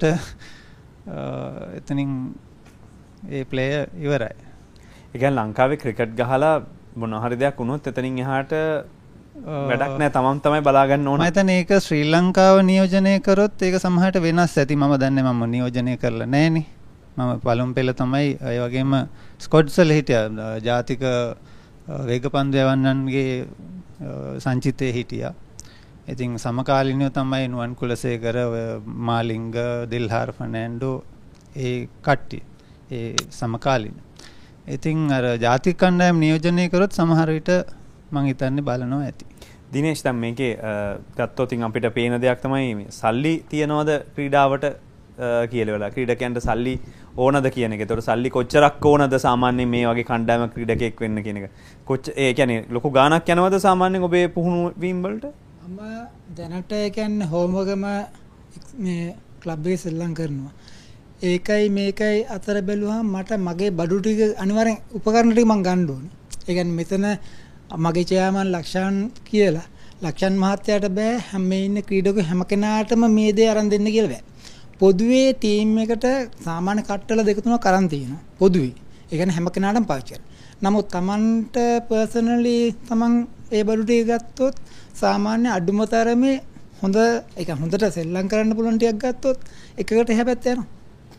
එතනින් ඒ ප්ලේයර් ඉවරයි. ඒ කියන්නේ ලංකාවේ ක්‍රිකට් ගහලා මොන හරි දෙයක් වුණොත් එතනින් එහාට වැඩක් නැහැ. තමන් තමයි බලා ගන්න ඕන. මම හිතන්නේ ඒක ශ්‍රී ලංකාව නියෝජනය කරොත් ඒක සමහරට වෙනස් ඇති. මම දන්නේ මම නියෝජනය කරලා නැහනේ. මම පළමු පෙළ තමයි ඒ වගේම ස්කොට්ස් වල හිටියා. ජාතික වේගපන්දු යවන්නන්ගේ සංචිතයේ හිටියා. ඉතින් සමකාලීනව තමයි නුවන් කුලසේකර, මාලිංග, දිල්හාර් ෆර්නෑන්ඩෝ ඒ කට්ටිය. ඒ සමකාලීන. ඉතින් අර ජාතික කණ්ඩායම් නියෝජනය කරොත් සමහර විට මං හිතන්නේ බලනවා ඇති. දිනේෂ් දැන් මේකේ ගත්තොත් අපිට පේන දෙයක් තමයි මේ සල්ලි තියනවද ක්‍රීඩාවට කියලා වෙලා ක්‍රීඩකයන්ට සල්ලි ඕනද කියන එක. ඒතකොට සල්ලි කොච්චරක් ඕනද සාමාන්‍යයෙන් මේ වගේ කණ්ඩායමක් ක්‍රීඩකයෙක් වෙන්න කියන එක. කොච්චර ඒ කියන්නේ ලොකු ගාණක් යනවද සාමාන්‍යයෙන් ඔබේ පුහුණු වීම් වලට? මම දැනට ඒ කියන්නේ හෝම්වර්ගම මේ ක්ලබ් එකේ සෙල්ලම් කරනවා. ඒකයි මේකයි අතර බැලුවහම මට මගේ බඩු ටික අනිවාර්යෙන් උපකරණ ටික මං ගන්න ඕනේ. ඒ කියන්නේ මෙතන මගේ චෙයාමන් ලක්ෂාන් කියලා ලක්ෂාන් මහත්තයාට බෑ හැම ඉන්න ක්‍රීඩකයෝ හැම කෙනාටම මේ දේ අරන් දෙන්න කියලා බෑ. පොදුවේ ටීම් එකට සාමාන්‍ය කට්ටල දෙක තුනක් අරන් තියෙනවා. පොදුවේ. ඒ කියන්නේ හැම කෙනාටම පාවිච්චි කරනවා. නමුත් Tamanට පර්සනලි Taman ඒ බඩු ටික ගත්තොත් සාමාන්‍ය අඩුම තරමේ හොඳ ඒ කියන්නේ හොඳට සෙල්ලම් කරන්න පුළුවන් ටිකක් ගත්තොත් එකකට එහා පැත්ත යනවා.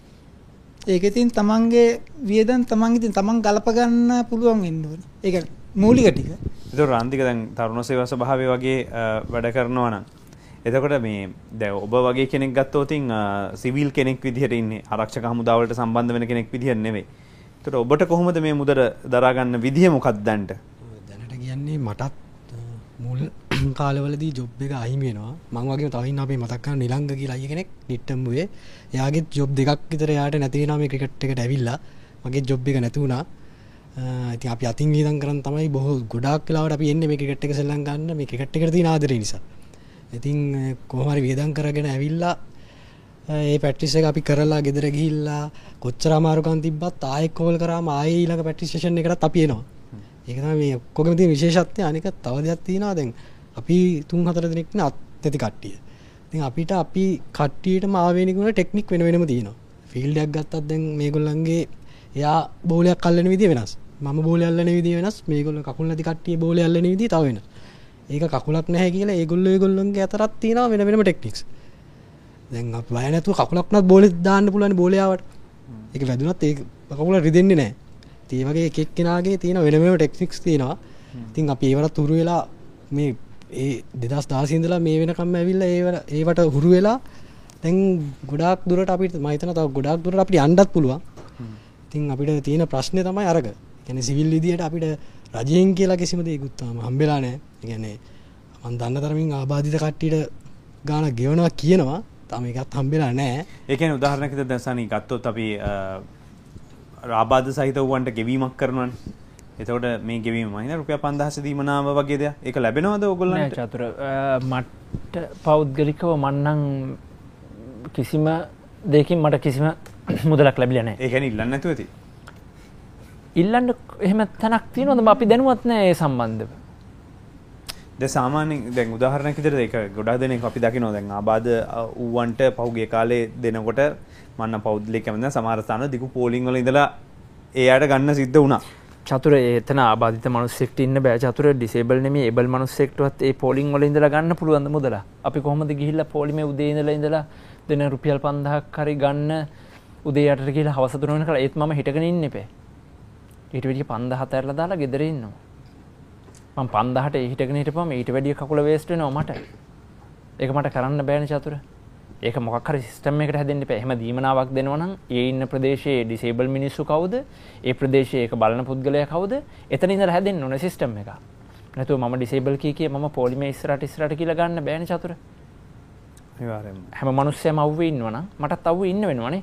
ඒක ඉතින් Tamanගේ වියදම් Taman ඉතින් Taman ගලප ගන්න පුළුවන් වෙන්න ඕනේ. ඒක මූලික ටික. ඒක රාන්තික දැන් තරුණ සේවා ස්වභාවය වගේ වැඩ කරනවා නම් එතකොට මේ දැන් ඔබ වගේ කෙනෙක් ගත්තොත් ඉතින් සිවිල් කෙනෙක් විදිහට ඉන්නේ ආරක්ෂක හමුදාවලට සම්බන්ධ වෙන කෙනෙක් විදිහට නෙවෙයි. ඒතකොට ඔබට කොහොමද මේ මුදල දරා ගන්න විදිය මොකක්ද දැන්ට? දැනට කියන්නේ මටත් මුල් කාලවලදී ජොබ් එක අහිමි වෙනවා. මම වගේම තව ඉන්න අපේ මතක් කරන නිලංග කියලා අයිය කෙනෙක් නිට්ටම්බුවේ. එයාගේ ජොබ් දෙකක් විතර එයාට නැති වෙනවා මේ ක්‍රිකට් එකට ඇවිල්ලා. මගේ ජොබ් එක නැති වුණා. ඉතින් අපි අතින් වීදම් කරන් තමයි බොහෝ ගොඩාක් වෙලාවට අපි එන්නේ මේ ක්‍රිකට් එක සෙල්ලම් ගන්න මේ ක්‍රිකට් එකට තියෙන ආදරේ නිසා. ඉතින් කොහොම හරි වේදම් කරගෙන ඇවිල්ලා ඒ ප්‍රැක්ටිස් එක අපි කරලා ගෙදර ගිහිල්ලා කොච්චර අමාරුකම් තිබ්බත් ආයෙ කෝල් කරාම ආයෙ ඊළඟ ප්‍රැක්ටිස් සෙෂන් එකටත් අපි එනවා. ඒක තමයි මේ ඔක්කොගෙම තියෙන විශේෂත්වය. අනික තව දෙයක් තියෙනවා. දැන් අපි තුන් හතර දෙනෙක් නේ අත්‍යති කට්ටිය. ඉතින් අපිට අපි කට්ටියටම ආවේනික වෙන ටෙක්නික් වෙන වෙනම තියෙනවා. ෆීල්ඩ් එකක් ගත්තත් දැන් මේගොල්ලන්ගේ එයා බෝලයක් අල්ලන විදිය වෙනස්. මම බෝලේ අල්ලන විදිය වෙනස්. මේගොල්ලෝ කකුල් නැති කට්ටිය බෝලේ අල්ලන විදිය තව වෙනස්. ඒක කකුලක් නැහැ කියලා ඒගොල්ලෝ ඒගොල්ලන්ගේ අතරත් තියෙනවා වෙන වෙනම ටෙක්නික්ස්. දැන් අපි බය නැතුව කකුලක් නැත් බෝලේ දාන්න පුළුවන් බෝලේ ආවට. ඒක වැදුනත් ඒක කකුල රිදෙන්නේ නැහැ. ඉතින් මේ වගේ එක එක්කෙනාගේ තියෙන වෙන වෙනම ටෙක්නික්ස් තියෙනවා. ඉතින් අපි ඒවට තුරු වෙලා මේ ඒ දෙදස් දාසින්දලා මේ වෙනකම් ඇවිල්ලා ඒ ඒවට හුරු වෙලා දැන් ගොඩාක් දුරට අපිට මම හිතනවා තව ගොඩාක් දුරට අපිට යන්නත් පුළුවන්. ඉතින් අපිට තියෙන ප්‍රශ්නේ තමයි අරක. ඒ කියන්නේ සිවිල් විදියට අපිට රජයෙන් කියලා කිසිම දෙයක්වත් තාම හම්බෙලා නැහැ. ඒ කියන්නේ මම දන්න තරමින් ආබාධිත කට්ටියට ගාණක් ගෙවනවා කියනවා. තාම ඒකත් හම්බෙලා නැහැ. ඒ කියන්නේ උදාහරණයකට දැන් සනි ගත්තොත් අපි ආබාධ සහිත වුවන්ට ගෙවීමක් කරනවානේ. එතකොට මේ ගෙවීම මම හිතන්නේ රුපියල් පන්දාහක දීමනාව වගේ දෙයක්. ඒක ලැබෙනවද ඕගොල්ලන්ට? නෑ චතුර මට පෞද්ගලිකව මන්නම් කිසිම දෙයකින් මට කිසිම මුදලක් ලැබිලා නැහැ. ඒ කියන්නේ ඉල්ලන්න නැතුව ඇති. ඉල්ලන්න එහෙම තැනක් තියෙනවද අපි දැනුවත් නැහැ ඒ සම්බන්ධව. දැන් සාමාන්‍යයෙන් දැන් උදාහරණයක් විදිහට ඒක ගොඩාක් දෙනෙක් අපි දකිනවා දැන් ආබාධ ඌවන්ට පහුගිය කාලේ දෙනකොට මන්න පෞද්ගලිකව දැන් සමහර ස්ථාන දිගු පෝලිං වල ඉඳලා ඒ අයට ගන්න සිද්ධ වුණා. චතුර එතන ආබාධිත මිනිස්සෙක්ට ඉන්න බෑ චතුර ඩිසේබල් නෙමෙයි ඒබල් මිනිස්සෙක්ටවත් ඒ පෝලිං වල ඉඳලා ගන්න පුළුවන් ද මුදලා. අපි කොහොමද ගිහිල්ලා පොලිමේ උදේ ඉඳලා ඉඳලා දෙන රුපියල් පන්දාහක් හරි ගන්න උදේ යටට ගිහලා හවස තුන වෙනකල් ඒත් මම හිටගෙන ඉන්න එපේ. ඊට වැඩිය පන්දාහත් ඇරලා දාලා ගෙදර ඉන්නවා. මම පන්දාහට හිටගෙන හිටපුවම ඊට වැඩිය කකුල වේස්ට් වෙනවා මට. ඒක මට කරන්න බෑනේ චතුර. ඒක මොකක් හරි සිස්ටම් එකකට හැදෙන්න එපා. එහෙම දීමනාවක් දෙනවා නම් ඒ ඉන්න ප්‍රදේශයේ ඩිසේබල් මිනිස්සු කවුද? ඒ ප්‍රදේශයේ ඒක බලන පුද්ගලයා කවුද? එතන ඉඳලා හැදෙන්න ඕනේ සිස්ටම් එක. නැතුව මම ඩිසේබල් කී කිය මම පොලිමේ ඉස්සරහට ඉස්සරහට කියලා ගන්න බෑනේ චතුර. අනිවාර්යයෙන්ම. හැම මිනිස්සෙම අවුවේ ඉන්නවනම් මටත් අවුවේ ඉන්න වෙනවනේ.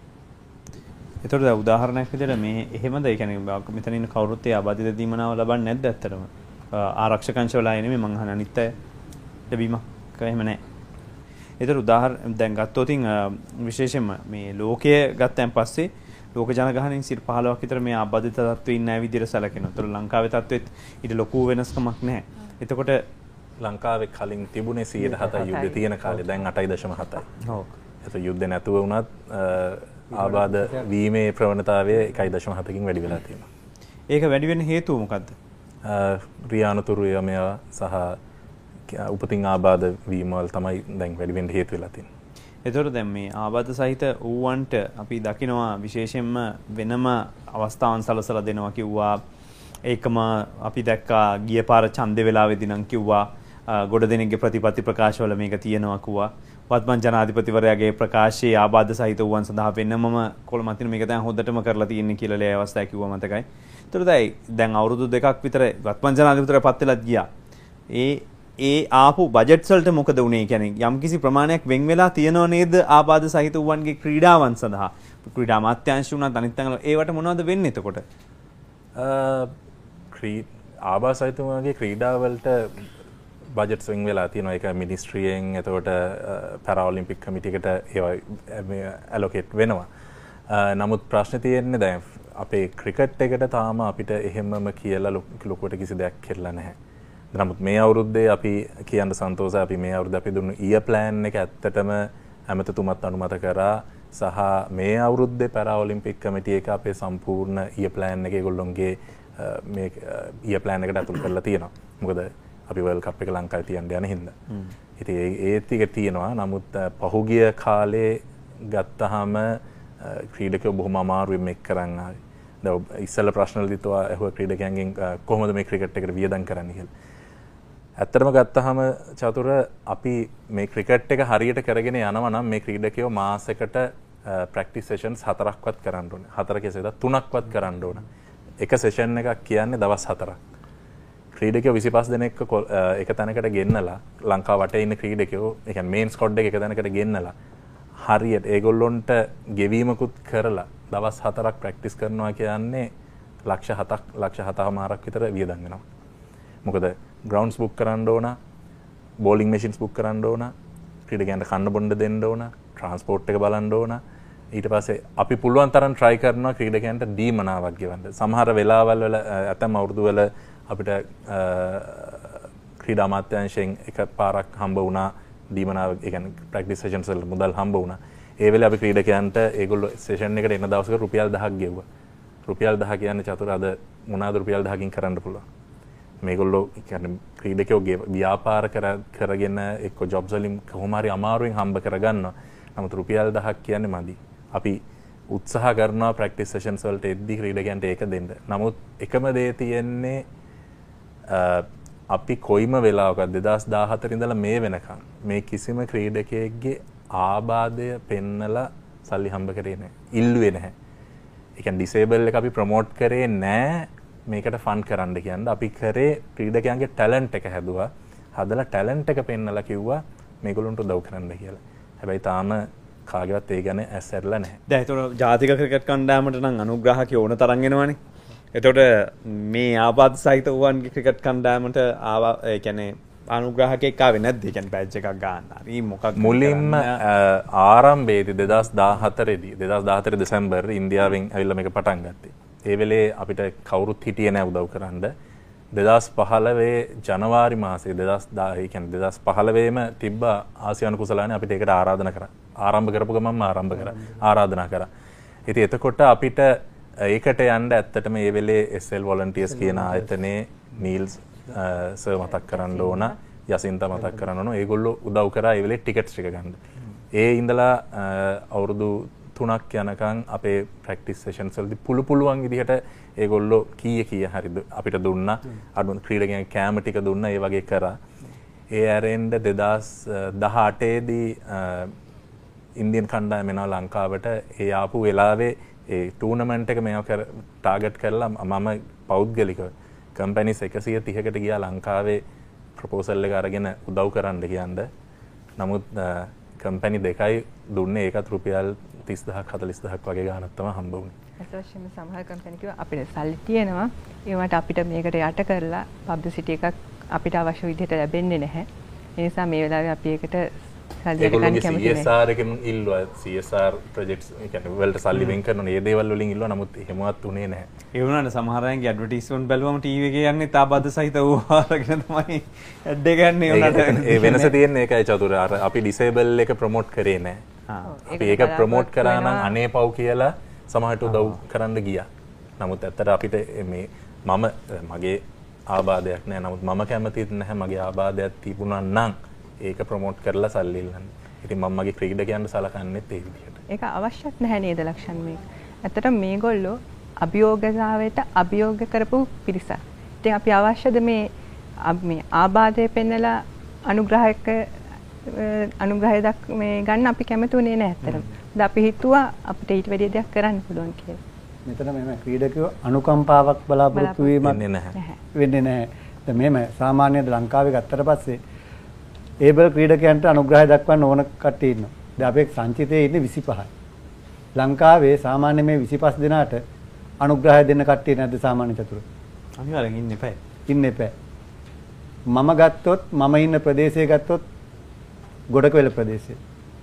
ඒතකොට දැන් උදාහරණයක් විදිහට මේ එහෙමද? ඒ කියන්නේ මෙතන ඉන්න කවුරුත් ඒ ආබාධිත දීමනාව ලබන්නේ නැද්ද ඇත්තටම? ආරක්ෂක අංශවලා නෙමෙයි මං අහන අනිත් අය ලැබීමක් එහෙම නැහැ. ඒතර උදාහරණ දැන් ගත්තොත් විශේෂයෙන්ම මේ ලෝකයේ ගත්තන් පස්සේ ලෝක ජනගහනයෙන් සිට පහළොවක් විතර මේ ආබාධිත තත්ත්වයේ ඉන්න අය විදිහට සැලකෙනවා. ඒතර ලංකාවේ තත්ත්වෙත් ඊට ලොකු වෙනස්කමක් නැහැ. එතකොට ලංකාවේ කලින් තිබුණේ සියයට හතයි යුද්ධ තියෙන කාලේ දැන් අටයි දශම හතයි. ඔව්. ඒතර යුද්ධ නැතුව වුණත් ආබාධ වීමේ ප්‍රවණතාවය එකයි දශම හතකින් වැඩි වෙලා තියෙනවා. ඒක වැඩි වෙන්න හේතුව මොකද්ද? රියානතුරු යමයා සහ උපතින් ආබාධ වීම වල තමයි දැන් වැඩි වෙන්න හේතු වෙලා තියෙන්නේ. ඒතකොට දැන් මේ ආබාධ සහිත ඌවන්ට අපි දකිනවා විශේෂයෙන්ම වෙනම අවස්ථාවන් සලසලා දෙනවා කිව්වා. ඒකම අපි දැක්කා ගිය පාර ඡන්දේ වෙලාවේදී නම් කිව්වා ගොඩ දෙනෙක්ගේ ප්‍රතිපත්ති ප්‍රකාශවල මේක තියෙනවා කිව්වා. වත්මන් ජනාධිපතිවරයාගේ ප්‍රකාශයේ ආබාධ සහිත ඌවන් සඳහා වෙනමම කොළමතින මේක දැන් හොද්දටම කරලා තියෙන්නේ කියලා ලේ අවස්ථාවේ කිව්වා මතකයි. ඒතකොට දැන් අවුරුදු දෙකක් විතර වත්මන් ජනාධිපතිවරයා පත් වෙලත් ගියා. ඒ ඒ ආපු බජට්ස් වලට මොකද වුනේ? කියන්නේ යම්කිසි ප්‍රමාණයක් වෙන් වෙලා තියෙනව නේද ආබාධ සහිත වුවන්ගේ ක්‍රීඩාවන් සඳහා? ක්‍රීඩා අමාත්‍යාංශ උනත් අනිත් තැන්වල ඒවට මොනවද වෙන්නේ එතකොට? ආබාධ සහිත වුවන්ගේ ක්‍රීඩා වලට බජට්ස් වෙන් වෙලා තියෙනවා. ඒක මිනිස්ට්‍රියෙන් එතකොට පැරා ඔලිම්පික් කමිටියකට ඒවා ඇලොකේට් වෙනවා. නමුත් ප්‍රශ්නේ තියෙන්නේ දැන් අපේ ක්‍රිකට් එකට තාම අපිට එහෙමම කියලා ලොකුවට කිසි දෙයක් කෙරලා නැහැ. නමුත් මේ අවුරුද්දේ අපි කියන්න සන්තෝෂයි අපි මේ අවුරුද්ද අපි දුන්නු ඊය ප්ලෑන් එක ඇත්තටම ඇමතිතුමත් අනුමත කරා සහ මේ අවුරුද්දේ පැරා ඔලිම්පික් කමිටිය එක අපේ සම්පූර්ණ ඊය ප්ලෑන් එක ඒගොල්ලොන්ගේ මේ ඊය ප්ලෑන් එකට අතුල් කරලා තියෙනවා. මොකද අපි වර්ල්ඩ් කප් එක ලංකාවේ තියන්න යන හින්දා. ඉතින් ඒ ටික තියෙනවා. නමුත් පහුගිය කාලේ ගත්තාම ක්‍රීඩකයෝ බොහොම අමාරුවෙන් මේක කරන්න ආවේ. දැන් ඉස්සෙල්ලා ප්‍රශ්න වලදීත් ඔය ඇහුව ක්‍රීඩකයන්ගෙන් කොහොමද මේ ක්‍රිකට් එකට වියදම් කරන්නේ කියලා. ඇත්තටම ගත්තාම චතුර අපි මේ ක්‍රිකට් එක හරියට කරගෙන යනවා නම් මේ ක්‍රීඩකයෝ මාසෙකට ප්‍රැක්ටිස් සෙෂන්ස් හතරක්වත් කරන්න ඕනේ. හතර කෙසේද තුනක්වත් කරන්න ඕන. එක සෙෂන් එකක් කියන්නේ දවස් හතරක්. ක්‍රීඩකයෝ විසිපස් දෙනෙක් එක තැනකට ගෙන්නලා ලංකාව වටේ ඉන්න ක්‍රීඩකයෝ ඒ කියන්නේ මේන් ස්කොඩ් එක එක තැනකට ගෙන්නලා හරියට ඒගොල්ලොන්ට ගෙවීමකුත් කරලා දවස් හතරක් ප්‍රැක්ටිස් කරනවා කියන්නේ ලක්ෂ හතක් ලක්ෂ හතමාරක් විතර වියදම් වෙනවා. මොකද ග්‍රවුන්ඩ්ස් බුක් කරන්න ඕන, බෝලිං මැෂින්ස් බුක් කරන්න ඕන, ක්‍රීඩකයන්ට කන්න බොන්න දෙන්න ඕන, ට්‍රාන්ස්පෝර්ට් එක බලන්න ඕන. ඊට පස්සේ අපි පුළුවන් තරම් try කරනවා ක්‍රීඩකයන්ට දීමනාවක් ගෙවන්න. සමහර වෙලාවල් වල ඇතම් අවුරුදු වල අපිට ක්‍රීඩා අමාත්‍යාංශයෙන් එක පාරක් හම්බ වුණා දීමනාව, ඒ කියන්නේ ප්‍රැක්ටිස් සෙෂන්ස් වල මුදල් හම්බ වුණා. ඒ වෙලේ අපි ක්‍රීඩකයන්ට ඒගොල්ලෝ සෙෂන් එකට එන දවසක රුපියල් දහයක් ගෙව්වා. රුපියල් දහ කියන්නේ චතුර අද මොනවාද රුපියල් දහකින් කරන්න පුළුවන්. මේගොල්ලෝ කියන්නේ ක්‍රීඩකයෝ ව්‍යාපාර කරගෙන එක්ක ජොබ්ස් වලින් කොහොම හරි අමාරුවෙන් හම්බ කරගන්නවා. නමුත් රුපියල් දහයක් කියන්නේ මදි. අපි උත්සාහ කරනවා ප්‍රැක්ටිස් සෙෂන්ස් වලට එද්දි ක්‍රීඩකයන්ට ඒක දෙන්න. නමුත් එකම දේ තියෙන්නේ අපි කොයිම වෙලාවක දෙදාස් දාහතර ඉඳලා මේ වෙනකන් මේ කිසිම ක්‍රීඩකයෙක්ගේ ආබාධය පෙන්නලා සල්ලි හම්බ කරේ නැහැ. ඉල්ලුවේ නැහැ. ඒ කියන්නේ ඩිසේබල් එක අපි ප්‍රොමෝට් කරේ නැහැ මේකට ෆන් කරන්න කියන්නේ. අපි කරේ ක්‍රීඩකයන්ගේ ටැලන්ට් එක හැදුවා. හදලා ටැලන්ට් එක පෙන්නලා කිව්වා මේගොල්ලන්ට උදව් කරන්න කියලා. හැබැයි තාම කාගේවත් ඒ ගැන ඇස්සැරලා නැහැ. දැන් ඒතකොට ජාතික ක්‍රිකට් කණ්ඩායමට නම් අනුග්‍රහකයෝ ඕන තරම් එනවනේ. එතකොට මේ ආබාධ සහිත වුවන්ගේ ක්‍රිකට් කණ්ඩායමට ආවා ඒ කියන්නේ අනුග්‍රහකෙක් ආවේ නැද්ද? ඒ කියන්නේ බැච් එකක් ගන්න. හරි මොකක් මුලින්ම ආරම්භයේදී දෙදාස් දාහතර දී දෙදාස් දාහතර දෙසැම්බර් ඉන්දියාවෙන් ඇවිල්ලා මේක පටන් ගත්තේ. ඒ වෙලේ අපිට කවුරුත් හිටියේ නැහැ උදව් කරන්න. දෙදාස් පහළොව ජනවාරි මාසයේ දෙදාස් දහ ඒ කියන්නේ දෙදාස් පහළොවේම තිබ්බ ආසියානු කුසලානේ අපිට ඒකට ආරාධනා කරා. ආරම්භ කරපු ගමන්ම ආරම්භ කරා. ආරාධනා කරා. ඉතින් එතකොට අපිට ඒකට යන්න ඇත්තටම මේ වෙලේ එස් එල් වොලන්ටියර්ස් කියන ආයතනයේ නීල්ස් සර් මතක් කරන්න ඕන, යසින්තා මතක් කරන්න ඕන. ඒගොල්ලෝ උදව් කරා ඒ වෙලේ ටිකට්ස් ටික ගන්න. ඒ ඉඳලා අවුරුදු තුනක් යනකම් අපේ ප්‍රැක්ටිස් සෙෂන්ස් වලදී පුළු පුළුවන් විදිහට ඒගොල්ලෝ කීය කීය හරිද අපිට දුන්නා. අර ක්‍රීඩකයන් කැම ටික දුන්නා. ඒ වගේ කරා. ඒ ඇරෙන්න දෙදාස් දහඅටේ දී ඉන්දියන් කණ්ඩායම එනවා ලංකාවට. ඒ ආපු වෙලාවේ ඒ ටූර්නමන්ට් එක මේව කර ටාගට් කරලා මම පෞද්ගලිකව කම්පැනිස් එකසිය තිහකට ගියා ලංකාවේ ප්‍රොපෝසල් එක අරගෙන උදව් කරන්න කියන්නේ. නමුත් කම්පැනි දෙකයි දුන්නේ ඒකත් රුපියල් තිස් දහයක් හතළිස් දහයක් වගේ ගාණක් තමයි හම්බ වුනේ. ඇත්තටම සමහර කම්පැනි කිව්වා අපිට සල්ලි තියෙනවා ඒවට අපිට මේකට යට කරලා පබ්ලිසිටි එකක් අපිට අවශ්‍ය විදිහට ලැබෙන්නේ නැහැ. ඒ නිසා මේ වෙලාවේ අපි ඒකට සල්ලි ගන්න කැමති නැහැ. සී එස් ආර් එකෙන් ඉල්ලුවා සී එස් ආර් ප්‍රොජෙක්ට්ස් ඒ කියන්නේ වලට සල්ලි වෙන් කරනවා. මේ දේවල් වලින් ඉල්ලුවා. නමුත් එහෙමවත් උනේ නැහැ. ඒ වුණාට සමහර අයගේ ඇඩ්වර්ටයිස්මන්ට් බැලුවම ටීවී එකේ යන්නේ තාබද්ද සහිත වූ ආරගෙන තමයි ඇඩ් එක ගන්න. ඒ වුණාට ඒ වෙනස තියෙන්නේ ඒකයි චතුර. අර අපි ඩිසේබල් එක ප්‍රොමෝට් කරේ නැහැ. අපි ඒක ප්‍රොමෝට් කරා නම් අනේ පව් කියලා සමහරට උදව් කරන්න ගියා. නමුත් ඇත්තට අපිට මේ මම මගේ ආබාධයක් නැහැ. නමුත් මම කැමතිත් නැහැ මගේ ආබාධයක් තිබුණා නම් ඒක ප්‍රොමෝට් කරලා සල්ලි ඉල්ලන්න. ඉතින් මම මගේ ක්‍රීඩකයන්ට සලකන්නේත් ඒ විදිහට. ඒක අවශ්‍යත් නැහැ නේද ලක්ෂණ මේක. ඇත්තටම මේගොල්ලෝ අභියෝගතාවයට අභියෝග කරපු පිරිසක්. ඉතින් අපි අවශ්‍යද මේ මේ ආබාධය පෙන්නලා අනුග්‍රහයක අනුග්‍රහය දක් මේ ගන්න අපි කැමති උනේ නැහැ ඇත්තටම. දැන් අපි හිතුවා අපිට ඊට වැඩි දෙයක් කරන්න පුළුවන් කියලා. මෙතන මෙහෙම ක්‍රීඩකයෝ අනුකම්පාවක් බලාපොරොත්තු වීමක් වෙන්නේ නැහැ. වෙන්නේ නැහැ. දැන් මෙහෙම සාමාන්‍යයෙන් ලංකාවේ ගත්තට පස්සේ ඒබල් ක්‍රීඩකයන්ට අනුග්‍රහය දක්වන්න ඕන කට්ටිය ඉන්නවා. දැන් අපේ සංචිතයේ ඉන්නේ විසිපහයි. ලංකාවේ සාමාන්‍ය මේ විසිපහ දෙනාට අනුග්‍රහය දෙන්න කට්ටිය නැද්ද සාමාන්‍ය චතුර? අනිවාර්යෙන් ඉන්න එපා. ඉන්න එපා. මම ගත්තොත් මම ඉන්න ප්‍රදේශය ගත්තොත් ගොඩකවැල ප්‍රදේශය.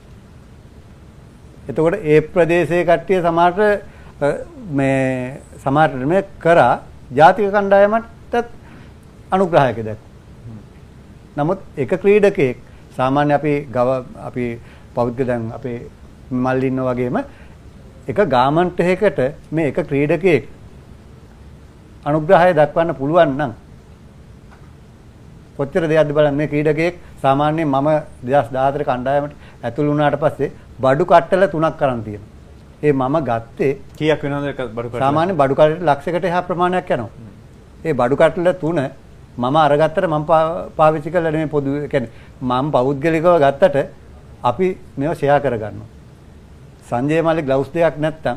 එතකොට ඒ ප්‍රදේශයේ කට්ටිය සමහරට මේ සමහරට මේ කරා ජාතික කණ්ඩායමටත් අනුග්‍රහයක දැක්. නමුත් එක ක්‍රීඩකයෙක් සාමාන්‍ය අපි ගව අපි පෞද්ගල දැන් අපේ මල්ලි ඉන්න වගේම එක ගාමන්ට් එකකට මේ එක ක්‍රීඩකයෙක් අනුග්‍රහය දක්වන්න පුළුවන් නම් කොච්චර දෙයක්ද බලන්න. මේ ක්‍රීඩකයෙක් සාමාන්‍යයෙන් මම දෙදාස් දහහතර කණ්ඩායමට ඇතුළු වුණාට පස්සේ බඩු කට්ටල තුනක් කරන් තියෙනවා. ඒ මම ගත්තේ කීයක් වෙනවද බඩු කට්ටල? සාමාන්‍ය බඩු කට්ටල ලක්ෂයකට එහා ප්‍රමාණයක් යනවා. ඒ බඩු කට්ටල තුන මම අරගත්තට මම පාවිච්චි කළා නෙමෙයි පොදු ඒ කියන්නේ මම පෞද්ගලිකව ගත්තට අපි මේව ෂෙයා කරගන්නවා. සංජය මල්ලි ග්ලව්ස් දෙකක් නැත්තම්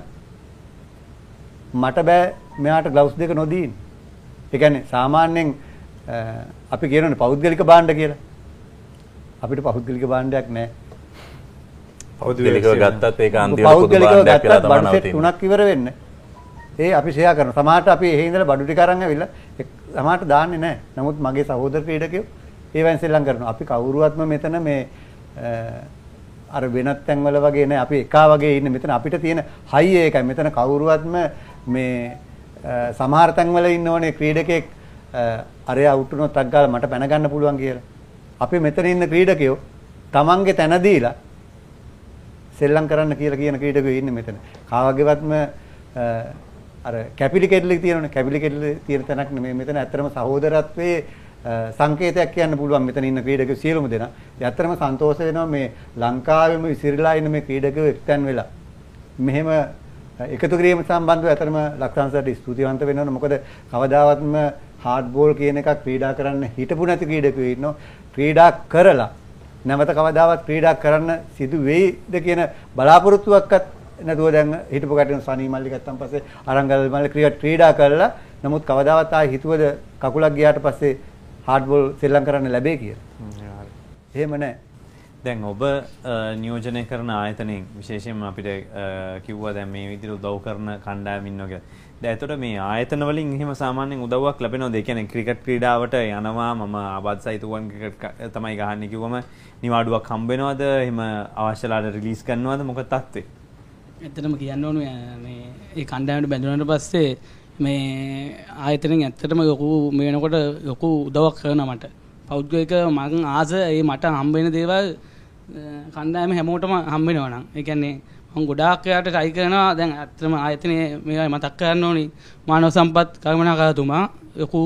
මට බෑ මෙයාට ග්ලව්ස් දෙක නොදී. ඒ කියන්නේ සාමාන්‍යයෙන් අපි කියනනේ පෞද්ගලික භාණ්ඩ කියලා. අපිට පෞද්ගලික භාණ්ඩයක් නැහැ. පෞද්ගලිකව ගත්තත් ඒක අන්තිම පොදු භාණ්ඩයක් කියලා තමයි නවතින්නේ. තුනක් ඉවර වෙන්න. ඒ අපි ෂෙයා කරනවා. සමහරට අපි එහෙ ඉඳලා බඩු ටික අරන් ඇවිල්ලා සමහරට දාන්නේ නැහැ. නමුත් මගේ සහෝදර ක්‍රීඩකයෝ ඒවෙන් සෙල්ලම් කරනවා. අපි කවුරුවත්ම මෙතන මේ අර වෙනත් තැන්වල වගේ නෑ. අපි එකා වගේ ඉන්නේ. මෙතන අපිට තියෙන හයිය එකයි. මෙතන කවුරුවත්ම මේ සමහර තැන්වල ඉන්නෝනේ ක්‍රීඩකෙක් අරයා අවුට් වුණොත් අක් ගාලා මට පැන ගන්න පුළුවන් කියලා. අපි මෙතන ඉන්න ක්‍රීඩකයෝ තමන්ගේ තැන දීලා සෙල්ලම් කරන්න කියලා කියන ක්‍රීඩකයෝ ඉන්නේ මෙතන. කාවගේවත්ම අර කැපිලි කෙඩලි තියෙනවනේ. කැපිලි කෙඩලි තියෙන තැනක් නෙමෙයි මෙතන. ඇත්තටම සහෝදරත්වයේ සංකේතයක් කියන්න පුළුවන් මෙතන ඉන්න ක්‍රීඩකයෝ සියලුම දෙනා. ඒ ඇත්තටම සන්තෝෂ වෙනවා මේ ලංකාවෙම විසිරීලා ඉන්න මේ ක්‍රීඩකයෝ එක්තැන් වෙලා මෙහෙම එකතු කිරීම සම්බන්ධව ඇත්තටම ලක්ෂාන්සර්ට ස්තුතිවන්ත වෙනවා. මොකද කවදාවත්ම හાર્ඩ් බෝල් කියන එකක් ක්‍රීඩා කරන්න හිටපු නැති ක්‍රීඩකයෝ ඉන්නවා. ක්‍රීඩා කරලා නැවත කවදාවත් ක්‍රීඩා කරන්න සිදු වෙයිද කියන බලාපොරොත්තුවක්වත් නැතුව දැන් හිටපු කටින් සනී මල්ලි ගත්තන් පස්සේ අරංගල මල්ලි ක්‍රිකට් ක්‍රීඩා කරලා නමුත් කවදාවත් ආයි හිතුවද කකුලක් ගියාට පස්සේ හાર્ඩ් බෝල් සෙල්ලම් කරන්න ලැබෙයි කියලා. එහෙම නැහැ. දැන් ඔබ නියෝජනය කරන ආයතනයෙන් විශේෂයෙන්ම අපිට කිව්වා දැන් මේ විදිහට උදව් කරන කණ්ඩායම් ඉන්නවා කියලා. දැන් එතකොට මේ ආයතන වලින් එහෙම සාමාන්‍යයෙන් උදව්වක් ලැබෙනවද? ඒ කියන්නේ ක්‍රිකට් ක්‍රීඩාවට යනවා මම ආබාධ සහිත වන් ක්‍රිකට් තමයි ගහන්නේ කිව්වම නිවාඩුවක් හම්බ වෙනවද? එහෙම අවශ්‍යලාට රිලීස් කරනවද? මොකද තත්ත්වය? ඇත්තටම කියන්න ඕනේ මේ ඒ කණ්ඩායමට බැඳුනට පස්සේ මේ ආයතනෙන් ඇත්තටම ලොකු මේ වෙනකොට ලොකු උදව්වක් කරනවා මට. පෞද්ගලික මං ආස ඒ මට හම්බ වෙන දේවල් කණ්ඩායම හැමෝටම හම්බ වෙනවා නම්. ඒ කියන්නේ මම ගොඩාක් යාට try කරනවා. දැන් ඇත්තටම ආයතනයේ මේවා මතක් කරන්න ඕනි. මානව සම්පත් කර්මනාකාරතුමා ලොකු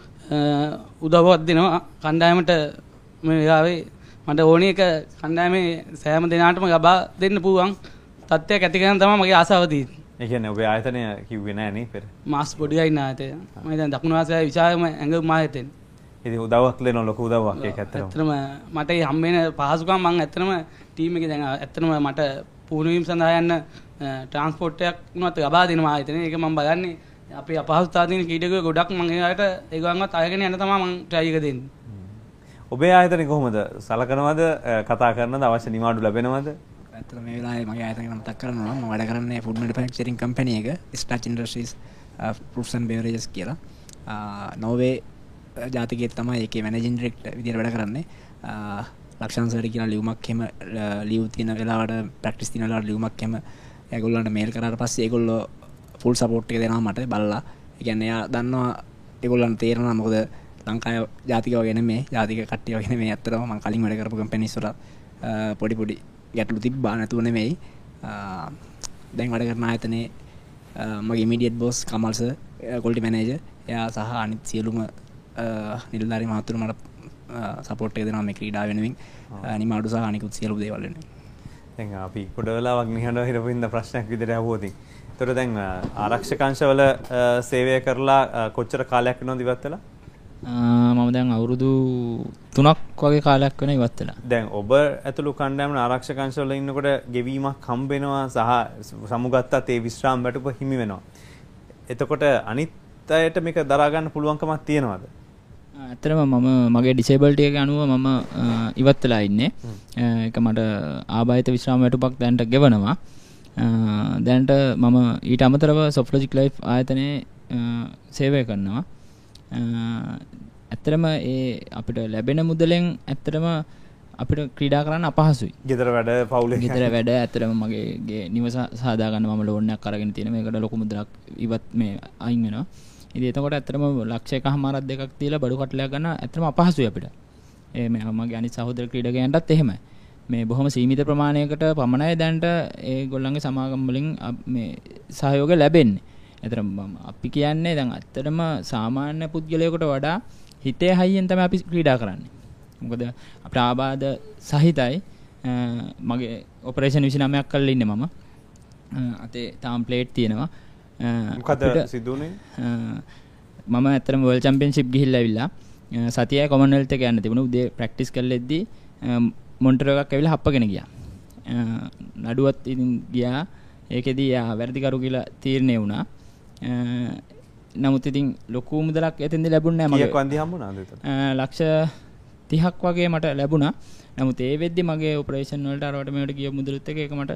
උදව්වක් දෙනවා කණ්ඩායමට මේ වෙලාවේ. මට ඕනේ එක කණ්ඩායමේ සෑම දෙනාටම ලබා දෙන්න පුළුවන් තත්ත්වයක් ඇති කරන තමයි මගේ ආසාව තියෙන්නේ. ඒ කියන්නේ ඔබේ ආයතනය කිව්වේ නෑ නේ පෙර. මාස් පොඩියි නාතේ. මම දැන් දකුණු ආසියාවේ විශාලම ඇඟ මායතෙන්. ඉතින් උදව්වක් දෙන ලොකු උදව්වක් ඒක ඇත්තටම. ඇත්තටම මට මේ හම්බ වෙන පහසුකම් මම ඇත්තටම ටීම් එකේ දැන් ඇත්තටම මට පුහුණු වීම සඳහා යන්න ට්‍රාන්ස්පෝර්ට් එකක් උනත් ලබා දෙනවා ආයතනය. ඒක මම බලන්නේ අපේ අපහසුතාව තියෙන ක්‍රීඩකයෝ ගොඩක් මම ඒකට ඒගොල්ලන්වත් අයගෙන යන්න තමයි මම try එක දෙන්නේ. ඔබේ ආයතනය කොහොමද සලකනවද? කතා කරනවද? අවශ්‍ය නිවාඩු ලැබෙනවද? ඇත්තටම මේ වෙලාවේ මගේ ආයතනය මතක් කරනවා මම වැඩ කරන්නේ ෆුඩ් මැනුෆැක්චරින් කම්පැනි එක ස්ටච් ඉන්ඩස්ට්‍රීස් ෆෘට්ස් ඇන්ඩ් බෙවරේජස් කියලා. නෝර්වේ ජාතිකයේ තමයි ඒකේ මැනේජින් ඩිරෙක්ටර් විදියට වැඩ කරන්නේ. ලක්ෂාන් සර් කියලා ලියුමක් එහෙම ලියු තියෙන වෙලාවට ප්‍රැක්ටිස් තියෙන වෙලාවට ලියුමක් එහෙම ඒගොල්ලන්ට මේල් කරාට පස්සේ ඒගොල්ලෝ ෆුල් සපෝට් එක දෙනවා මට බලලා. ඒ කියන්නේ එයා දන්නවා ඒගොල්ලන්ට තේරෙනවා මොකද ලංකාවේ ජාතික වගේ නෙමෙයි ජාතික කට්ටිය වගේ නෙමෙයි. ඇත්තටම මම කලින් වැඩ කරපු කම්පැනිස් වල පොඩි පොඩි ගැටලු තිබ්බා නැතුව නෙමෙයි. දැන් වැඩ කරන ආයතනයේ මගේ immediate boss Kamal sir quality manager එයා සහ අනිත් සියලුම නිලධාරි මහතුරු මට සපෝට් එක දෙනවා මේ ක්‍රීඩා වෙනුවෙන්. නිමාඩු සහ අනිකුත් සියලු දේවල් වෙනුවෙන්. දැන් අපි පොඩ වෙලාවක් නිහඬව හිටපු ඉඳ ප්‍රශ්නයක් විදිහට අහුවොත්. ඒතර දැන් ආරක්ෂක අංශවල සේවය කරලා කොච්චර කාලයක් වෙනවද ඉවත් වෙලා? මම දැන් අවුරුදු තුනක් වගේ කාලයක් වෙන ඉවත් වෙලා. දැන් ඔබ ඇතුළු කණ්ඩායම ආරක්ෂක අංශවල ඉන්නකොට ගෙවීමක් හම්බ වෙනවා සහ සමුගත්තත් ඒ විශ්‍රාම වැටුප හිමි වෙනවා. එතකොට අනිත් අයට මේක දරා ගන්න පුළුවන්කමක් තියෙනවද? ඇත්තටම මම මගේ ඩිසේබිලිටි එක අනුව මම ඉවත් වෙලා ඉන්නේ. ඒක මට ආබාධිත විශ්‍රාම වැටුපක් දැනට ගෙවනවා. දැනට මම ඊට අමතරව සොෆ්ට්ලොජික් ලයිෆ් ආයතනයේ සේවය කරනවා. ඇත්තටම ඒ අපිට ලැබෙන මුදලෙන් ඇත්තටම අපිට ක්‍රීඩා කරන්න අපහසුයි. ගෙදර වැඩ පවුලේ ගෙදර වැඩ ඇත්තටම මගේ නිවස සාදා ගන්න මම ලෝන් එකක් අරගෙන තියෙන. මේකට ලොකු මුදලක් ඉවත් මේ අයින් වෙනවා. ඉතින් එතකොට ඇත්තටම ලක්ෂ එකමාරක් දෙකක් තියලා බඩු කටලයක් ගන්න ඇත්තටම අපහසුයි අපිට. ඒ මේ මගේ අනිත් සහෝදර ක්‍රීඩකයන්ටත් එහෙමයි. මේ බොහොම සීමිත ප්‍රමාණයකට පමණයි දැනට ඒගොල්ලන්ගේ සමාගම් වලින් මේ සහයෝගය ලැබෙන්නේ. ඇත්තටම අපි කියන්නේ දැන් ඇත්තටම සාමාන්‍ය පුද්ගලයෙකුට වඩා හිතේ හයියෙන් තමයි අපි ක්‍රීඩා කරන්නේ. මොකද අපේ ආබාධ සහිතයි මගේ ඔපරේෂන් විසි නවයක් කරලා ඉන්නේ මම. අතේ තාම ප්ලේට් තියෙනවා. මොකද සිදු වුනේ? මම ඇත්තටම වර්ල්ඩ් චැම්පියන්ෂිප් ගිහිල්ලා ඇවිල්ලා සතියයි කොමන්වෙල්ත් එක යන්න තිබුණා. උදේ ප්‍රැක්ටිස් කරලෙද්දී මොන්ටර් එකක් ඇවිල්ලා හප්පගෙන ගියා. නඩුවත් ඉතින් ගියා. ඒකෙදී යා වැරදිකරු කියලා තීරණය වුණා. නමුත් ඉතින් ලොකු මුදලක් එතෙන්දී ලැබුණේ නැහැ මගේ. කීයක් වන්දි හම්බුණාද එතන? ලක්ෂ තිහක් වගේ මට ලැබුණා. නමුත් ඒ වෙද්දි මගේ ඔපරේෂන් වලට අරවට මේවට ගිය මුදලුත් එක ඒක මට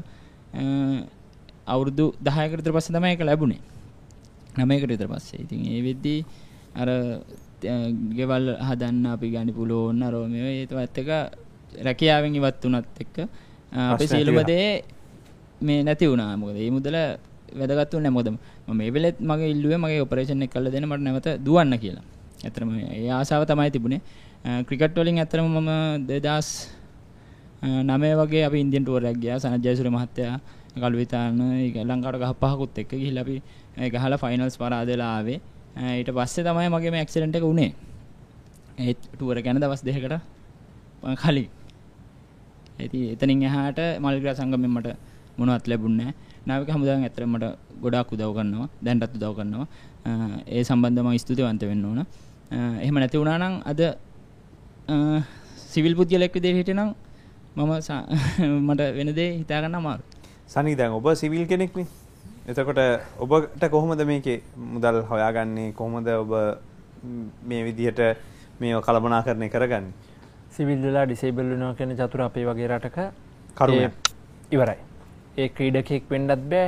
අවුරුදු දහයකට විතර පස්සේ තමයි ඒක ලැබුණේ. නවයකට විතර පස්සේ. ඉතින් ඒ වෙද්දි අර ගෙවල් හදන්න අපි ගන්න පුළුවන් අර මේ ඒවත් එක රැකියාවෙන් ඉවත් වුණත් එක්ක අපේ සියලුම දේ මේ නැති වුණා. මොකද මේ මුදල වැදගත් වුණේ නැහැ. මොකද මම මේ වෙලෙත් මගේ ඉල්ලුවේ මගේ ඔපරේෂන් එක කරලා දෙන්න මට නැවත දුවන්න කියලා. ඇත්තටම ඒ ආසාව තමයි තිබුණේ. ක්‍රිකට් වලින් ඇත්තටම මම දෙදාස් නවය වගේ අපි ඉන්දියන් ටුවර් එකක් ගියා. සනත් ජයසූරිය මහත්තයා කල්විතාන ඒක ලංකාවට ගහ පහකුත් එක්ක ගිහිල්ලා අපි ගහලා ෆයිනල්ස් පරාදලා ආවේ. ඊට පස්සේ තමයි මගේ මේ ඇක්සිඩන්ට් එක වුණේ. ඒ ටුවර් එක යන දවස් දෙකකට කලින්. ඉතින් එතනින් එහාට මල්ග්‍රා සංගමයෙන් මට මොනවත් ලැබුණේ නැහැ. නාවික හමුදාවෙන් ඇත්තටම මට ගොඩාක් උදව් කරනවා. දැන්ටත් උදව් කරනවා. ඒ සම්බන්ධව මම ස්තුතිවන්ත වෙන්න ඕන. එහෙම නැති වුණා නම් අද සිවිල් පුද්ගලයෙක් විදිහට හිටියනම් මම මට වෙන දේ හිතා ගන්න අමාරුයි. සනී දැන් ඔබ සිවිල් කෙනෙක්නේ. එතකොට ඔබට කොහොමද මේකේ මුදල් හොයාගන්නේ? කොහොමද ඔබ මේ විදිහට මේව කළමනාකරණය කරගන්නේ? සිවිල් වෙලා ඩිසේබල් වෙනවා කියන චතුර අපේ වගේ රටක කරුණක් ඉවරයි. ඒ ක්‍රීඩකයෙක් වෙන්නත් බෑ.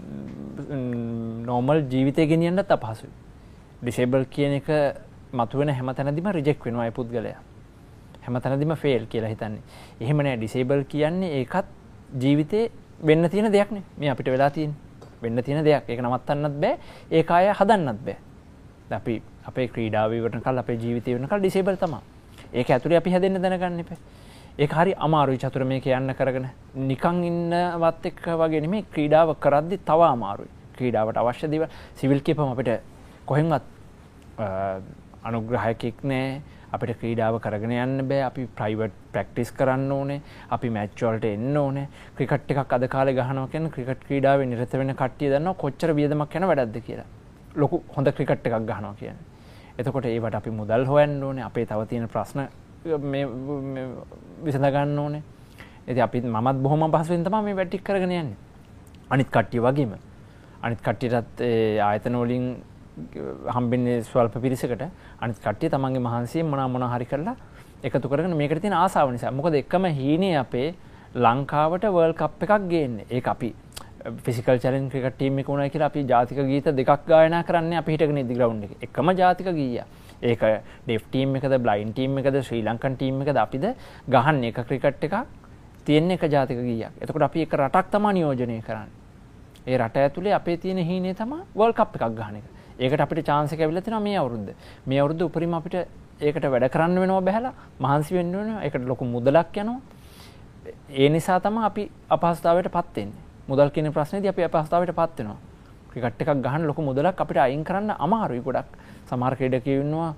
නෝමල් ජීවිතය ගෙනියන්නත් අපහසුයි. ඩිසේබල් කියන එක මතුවෙන හැම තැනදීම රිජෙක්ට් වෙනවා ඒ පුද්ගලයා. හැම තැනදීම ෆේල් කියලා හිතන්නේ. එහෙම නෑ ඩිසේබල් කියන්නේ ඒකත් ජීවිතේ වෙන්න තියෙන දෙයක් නේ. මේ අපිට වෙලා තියෙන්නේ. වෙන්න තියෙන දෙයක්. ඒක නවත්තන්නත් බෑ. ඒක ආය හදන්නත් බෑ. අපි අපේ ක්‍රීඩාව ඉවරනකල් අපේ ජීවිතය ඉවරනකල් ඩිසේබල් තමයි. ඒක ඇතුලේ අපි හැදෙන්න දැනගන්න එපා. ඒක හරි අමාරුයි චතුර මේක යන්න කරගෙන. නිකන් ඉන්නවත් එක්ක වගේ නෙමෙයි ක්‍රීඩාව කරද්දි තව අමාරුයි. ක්‍රීඩාවට අවශ්‍ය දේවල් සිවිල් කියපම අපිට කොහෙන්වත් අනුග්‍රහයකෙක් නෑ. අපිට ක්‍රීඩාව කරගෙන යන්න බෑ. අපි ප්‍රයිවට් ප්‍රැක්ටිස් කරන්න ඕනේ. අපි මැච් වලට එන්න ඕනේ. ක්‍රිකට් එකක් අද කාලේ ගහනවා කියන්නේ ක්‍රිකට් ක්‍රීඩාවේ නිරත වෙන කට්ටිය දන්නවා කොච්චර වියදමක් යන වැඩක්ද කියලා. ලොකු හොඳ ක්‍රිකට් එකක් ගහනවා කියන්නේ. එතකොට ඒවට අපි මුදල් හොයන්න ඕනේ. අපේ තව තියෙන ප්‍රශ්න මේ විසඳ ගන්න ඕනේ. ඉතින් අපි මමත් බොහොම අපහසුවෙන් තමයි මේ වැටික් කරගෙන යන්නේ. අනිත් කට්ටිය වගේම. අනිත් කට්ටියටත් ඒ ආයතන වලින් හම්බෙන්නේ ස්වල්ප පිරිසකට. අනිත් කට්ටිය තමන්ගේ මහන්සියෙන් මොනවා මොනවා හරි කරලා එකතු කරගෙන මේකට තියෙන ආසාව නිසා. මොකද එකම හීනේ අපේ ලංකාවට වර්ල්ඩ් කප් එකක් ගේන්නේ. ඒක අපි ෆිසිකල් චැලෙන්ජ් ක්‍රිකට් ටීම් එක උනායි කියලා අපි ජාතික ගීත දෙකක් ගායනා කරන්නේ අපි හිටගෙන ඉදි ග්‍රවුන්ඩ් එකේ. එකම ජාතික ගීයක්. ඒක ඩෙෆ් ටීම් එකද බ්ලයින්ඩ් ටීම් එකද ශ්‍රී ලංකන් ටීම් එකද අපිද ගහන්නේ එක ක්‍රිකට් එකක් තියෙන එක ජාතික ගීයක්. එතකොට අපි එක රටක් තමයි නියෝජනය කරන්නේ. ඒ රට ඇතුලේ අපේ තියෙන හීනේ තමයි වර්ල්ඩ් කප් එකක් ගහන එක. ඒකට අපිට chance එක ලැබිලා තියෙනවා මේ අවුරුද්ද. මේ අවුරුද්ද උපරිම අපිට ඒකට වැඩ කරන්න වෙනවා බහැලා මහන්සි වෙන්න වෙනවා. ඒකට ලොකු මුදලක් යනවා. ඒ නිසා තමයි අපි අපහසුතාවයටපත් වෙන්නේ. මුදල් කියන ප්‍රශ්නේදී අපි අපහසුතාවයටපත් වෙනවා. ක්‍රිකට් එකක් ගහන්න ලොකු මුදලක් අපිට අයින් කරන්න අමාරුයි ගොඩක්. සමහර ක්‍රීඩකයෝ ඉන්නවා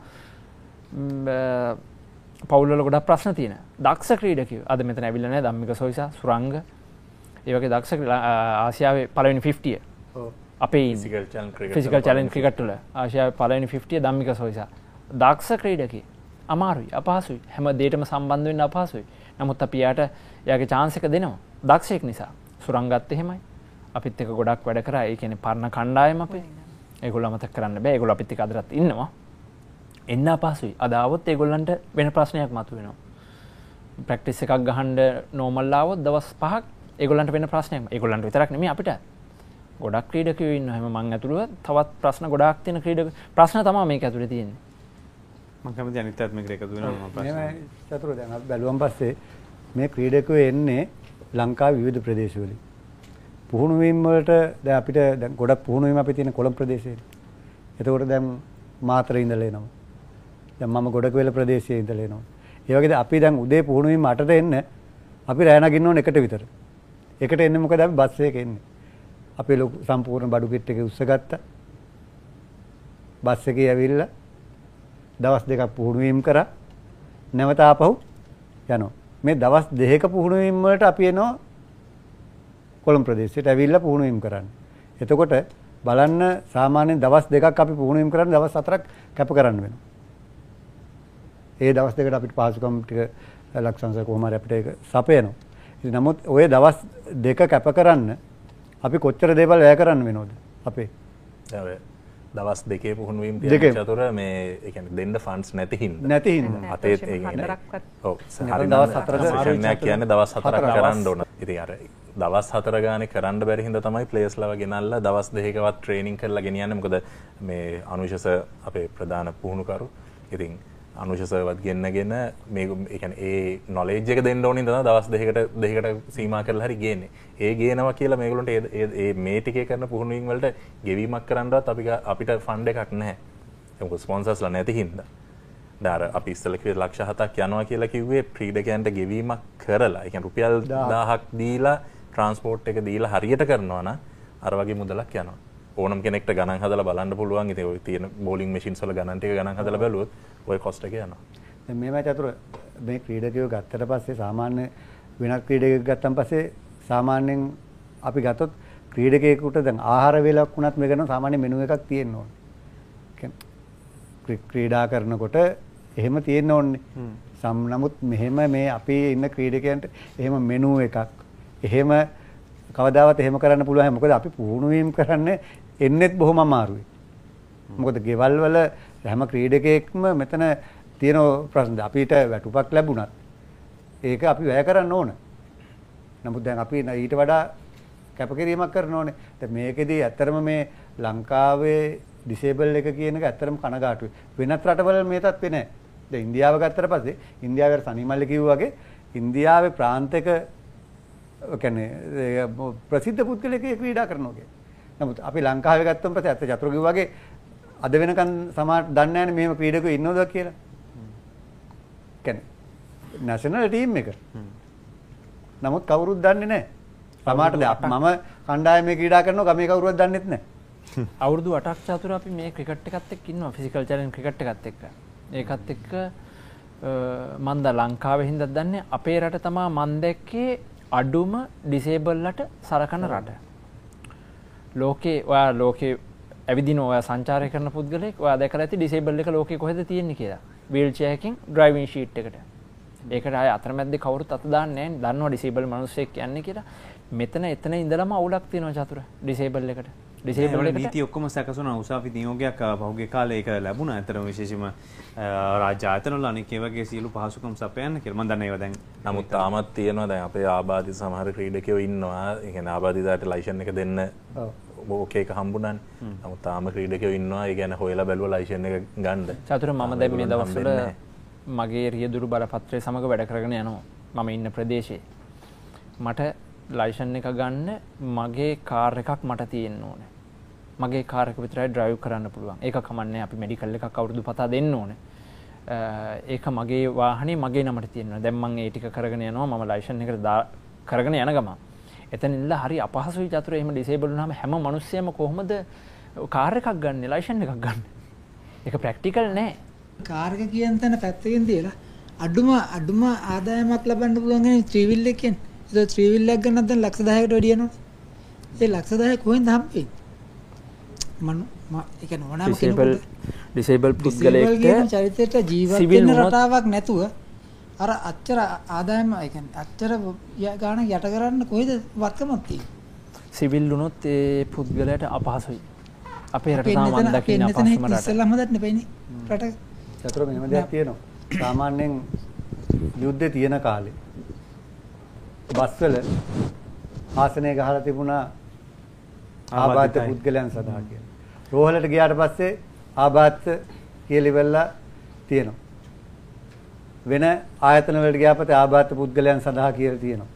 පවුල් වල ගොඩක් ප්‍රශ්න තියෙන. දක්ෂ ක්‍රීඩකයෝ අද මෙතන ඇවිල්ලා නැහැ. ධම්මික සොයිසා, සුරංග. ඒ වගේ දක්ෂ ආසියාවේ පළවෙනි පන්සීය. ඔව්. අපේ physical challenge cricket physical challenge cricket වල ආසියාවේ පළවෙනි පන්සීය ධම්මික සොයිසා. දක්ෂ ක්‍රීඩකයෙක්. අමාරුයි, අපහසුයි. හැම දෙයකටම සම්බන්ධ වෙන්න අපහසුයි. නමුත් අපි යාට යාගේ chance එක දෙනවා. දක්ෂයෙක් නිසා. සුරංගත් එහෙමයි. අපිත් එක්ක ගොඩක් වැඩ කරා. ඒ කියන්නේ පරණ කණ්ඩායම අපේ. ඒගොල්ලෝ අමතක කරන්න බෑ. ඒගොල්ලෝ අපිත් එක්ක අදටත් ඉන්නවා. එන්න අපහසුයි. අද ආවොත් ඒගොල්ලන්ට වෙන ප්‍රශ්නයක් මතුවෙනවා. ප්‍රැක්ටිස් එකක් ගහන්න නෝමල් ආවොත් දවස් පහක් ඒගොල්ලන්ට වෙන ප්‍රශ්නයක්. ඒගොල්ලන්ට විතරක් නෙමෙයි අපිට. ගොඩක් ක්‍රීඩකයෝ ඉන්නවා. හැම මං ඇතුළුව තවත් ප්‍රශ්න ගොඩාක් තියෙන ක්‍රීඩක ප්‍රශ්න තමයි මේක ඇතුලේ තියෙන්නේ. මම කැමති අනිත් පැත්ත මේකට එකතු වෙනවා මම ප්‍රශ්න. මේ චතුර දැන් අපි බැලුවන් පස්සේ මේ ක්‍රීඩකයෝ එන්නේ ලංකාවේ විවිධ ප්‍රදේශවලින්. පුහුණු වීම වලට දැන් අපිට දැන් ගොඩක් පුහුණු වීම අපේ තියෙන කොළඹ ප්‍රදේශයේ. එතකොට දැන් මාතරේ ඉඳලා එනවා. දැන් මම ගොඩකවැල ප්‍රදේශයේ ඉඳලා එනවා. ඒ වගේද අපි දැන් උදේ පුහුණු වීම අටට එන්න අපි රැ නගින්න ඕන එකට විතර. එකට එන්නේ මොකද අපි බස් එකේ එන්නේ. අපි ලොකු සම්පූර්ණ බඩු කිට් එකේ උස්සගත්තා. බස් එකේ ඇවිල්ලා දවස් දෙකක් පුහුණු වීම කරා. නැවත ආපහු යනවා. මේ දවස් දෙකක පුහුණු වීම වලට අපි එනවා කොළඹ ප්‍රදේශයට ඇවිල්ලා පුහුණු වීම කරන්න. එතකොට බලන්න සාමාන්‍යයෙන් දවස් දෙකක් අපි පුහුණු වීම කරන්නේ දවස් හතරක් කැප කරන්න වෙනවා. ඒ දවස් දෙකට අපිට පහසුකම් ටික ලක්ෂංශ කොහොම හරි අපිට ඒක සපයනවා. ඉතින් නමුත් ওই දවස් දෙක කැප කරන්න අපි කොච්චර දේවල් වැය කරන්න වෙනවද අපේ? දවස් දෙකේ පුහුණු වීම තියෙන චතුර මේ ඒ කියන්නේ දෙන්න ෆන්ඩ්ස් නැති හින්දා. නැති හින්දා. අතේ ඒ කියන්නේ ඔව් හරි දවස් හතරක සෙෂන් කියන්නේ දවස් හතරක් කරන්න ඕන. ඉතින් අර දවස් හතර ගානේ කරන්න බැරි හින්දා තමයි ප්ලේයර්ස්ලව ගෙනල්ලා දවස් දෙකකවත් ට්‍රේනින් කරලා ගෙනියන්නේ. මොකද මේ අනුශස අපේ ප්‍රධාන පුහුණුකරු. ඉතින් අනුශසවත් ගෙන්නගෙන මේ ඒ කියන්නේ ඒ නොලෙජ් එක දෙන්න ඕනින් තමයි දවස් දෙකකට දෙකකට සීමා කරලා හරි ගේන්නේ. ඒ ගේනවා කියලා මේගොල්ලන්ට ඒ මේ ටිකේ කරන පුහුණුවීම් වලට ගෙවීමක් කරන්නවත් අපි අපිට ෆන්ඩ් එකක් නැහැ. ඒක ස්පොන්සර්ස්ලා නැති හින්දා. දාර අපි ඉස්සෙල්ලා කිව්වේ ලක්ෂ හතක් යනවා කියලා කිව්වේ ක්‍රීඩකයන්ට ගෙවීමක් කරලා. ඒ කියන්නේ රුපියල් දහයක් දීලා ට්‍රාන්ස්පෝර්ට් එක දීලා හරියට කරනවා නම් අර වගේ මුදලක් යනවා. ඕනම කෙනෙක්ට ගණන් හදලා බලන්න පුළුවන්. ඉතින් ඔය තියෙන බෝලිං මැෂින්ස් වල ගණන් ටික ගණන් හදලා බැලුවොත් ඔය කොස්ට් එක යනවා. දැන් මේවා චතුර මේ ක්‍රීඩකයෝ ගත්තට පස්සේ සාමාන්‍ය වෙනත් ක්‍රීඩකයෙක් ගත්තන් පස්සේ සාමාන්‍යයෙන් අපි ගත්තොත් ක්‍රීඩකයෙකුට දැන් ආහාර වේලක් වුණත් මේ කරන සාමාන්‍ය මෙනු එකක් තියෙන්න ඕනේ. ක්‍රීඩා කරනකොට එහෙම තියෙන්න ඕනේ. සම් නමුත් මෙහෙම මේ අපේ ඉන්න ක්‍රීඩකයන්ට එහෙම මෙනු එකක් එහෙම කවදාවත් එහෙම කරන්න පුළුවන්. මොකද අපි පුහුණු වීම කරන්නේ එන්නෙත් බොහොම අමාරුයි. මොකද ගෙවල් වල හැම ක්‍රීඩකයෙක්ම මෙතන තියෙන ප්‍රශ්න අපිට වැටුපක් ලැබුණත් ඒක අපි වැය කරන්න ඕන. නමුත් දැන් අපි ඊට වඩා කැපකිරීමක් කරන්න ඕනේ. දැන් මේකෙදී ඇත්තරම මේ ලංකාවේ ඩිසේබල් එක කියන එක ඇත්තරම කනගාටුයි. වෙනත් රටවල මේ තත්ත්වේ නැහැ. දැන් ඉන්දියාව ගත්තට පස්සේ ඉන්දියාවේ සනිමල්ලි කිව්වා වගේ ඉන්දියාවේ ප්‍රාන්තයක කියන්නේ ප්‍රසිද්ධ පුද්ගලයෙක් ක්‍රීඩා කරනවා කියන්නේ. නමුත් අපි ලංකාවේ ගත්තොත් පස්සේ අත චතුර කිව්වා වගේ අද වෙනකන් සමහර දන්නේ නැහැ මේම ක්‍රීඩකයෝ ඉන්නවද කියලා. කියන්නේ නැෂනල් ටීම් එක. නමුත් කවුරුත් දන්නේ නැහැ. සමහරට මම කණ්ඩායමේ ක්‍රීඩා කරනවා ගමේ කවුරුවත් දන්නෙත් නැහැ. අවුරුදු අටක් චතුර අපි මේ ක්‍රිකට් එකත් එක්ක ඉන්නවා ෆිසිකල් චැලෙන්ජ් ක්‍රිකට් එකත් එක්ක. ඒකත් එක්ක මන්ද ලංකාවේ හින්දා දන්නේ අපේ රට තමයි මන් දැක්කේ අඩුම ඩිසේබල්ලට සලකන රට. ලෝකේ ඔයා ලෝකේ ඇවිදින ඔයා සංචාරය කරන පුද්ගලෙක් ඔයා දැකලා ඇති ඩිසේබල් එක ලෝකේ කොහෙද තියෙන්නේ කියලා. වීල් චෙයාර් එකකින් ඩ්‍රයිවිං ෂීට් එකට. ඒකට ආය අතරමැද්දේ කවුරුත් අත දාන්නේ නැහැ. දන්නවා ඩිසේබල් මිනිස්සෙක් යන්නේ කියලා. මෙතන එතන ඉඳලම අවුලක් තියෙනවා චතුර ඩිසේබල් එකට. ඩිසේබල් එකට නීති ඔක්කොම සැකසුණා. උසාවි නියෝගයක් පහුගිය කාලේ ඒක ලැබුණා. අතරම විශේෂයෙන්ම රාජ්‍ය ආයතන වල අනික ඒ වගේ සියලු පහසුකම් සපයන්න කියලා මම දන්නේ ඒවා දැන්. නමුත් තාමත් තියෙනවා දැන් අපේ ආබාධිත සමහර ක්‍රීඩකයෝ ඉන්නවා. ඒ කියන්නේ ආබාධිතයට ලයිසන් එක දෙන්න ඕකේ එක හම්බුණානේ. නමුත් තාම ක්‍රීඩකයෝ ඉන්නවා. ඒ කියන්නේ හොයලා බැලුවා ලයිසන් එක ගන්න. චතුර මම දැන් මේ දවස්වල මගේ රියදුරු බලපත්‍රය සමග වැඩ කරගෙන යනවා. මම ඉන්න ප්‍රදේශයේ. මට ලයිසන් එක ගන්න මගේ කාර් එකක් මට තියෙන්න ඕනේ. මගේ කාර් එක විතරයි ඩ්‍රයිව් කරන්න පුළුවන්. ඒක කමන්නේ අපි මෙඩිකල් එකක් අවුරුදු පතා දෙන්න ඕනේ. ඒක මගේ වාහනේ මගේ නමට තියෙනවා. දැන් මම ඒ ටික කරගෙන යනවා. මම ලයිසන් එකට කරගෙන යන ගමන්. එතන ඉන්න හරි අපහසුයි චතුර. එහෙම ඩිසේබල් වුණාම හැම මිනිස්සෙම කොහොමද කාර් එකක් ගන්න, ලයිසන් එකක් ගන්න? ඒක ප්‍රැක්ටිකල් නෑ. කාර් එක කියන තැන පැත්තකින් තියලා අඩුම අඩුම ආදායමක් ලබන්න පුළුවන් නේ ත්‍රිවිල් එක කියන්නේ. ඒක ත්‍රිවිල් එක ගන්නත් දැන් ලක්ෂ දහයකට වැඩි යනවා. ඒ ලක්ෂ දහය කොහෙන්ද හම්බෙන්නේ? මම ඒ කියන්නේ ඕනෑම කෙනෙකුට ඩිසේබල් පුද්ගලයෙක්ට චරිතයට ජීවත් වෙන්න රටාවක් නැතුව අර අච්චර ආදායම ඒ කියන්නේ අච්චර ගාණ යට කරන්න කොහෙද වත්කමක් තියෙන්නේ? සිවිල් වුණොත් ඒ පුද්ගලයාට අපහසුයි. අපේ රට තාම මම දකින්න අපහසුම රට. ඉස්සෙල්ලාම හදන්න බෑනේ රට. චතුර මෙහෙම දෙයක් තියෙනවා. සාමාන්‍යයෙන් යුද්ධේ තියෙන කාලේ බස්වල ආසනය ගහලා තිබුණා ආබාධ පුද්ගලයන් සඳහා කියලා. රෝහලට ගියාට පස්සේ ආබාධ කියලා ඉවරලා තියෙනවා. වෙන ආයතන වලට ගියාපත් ආබාධ පුද්ගලයන් සඳහා කියලා තියෙනවා.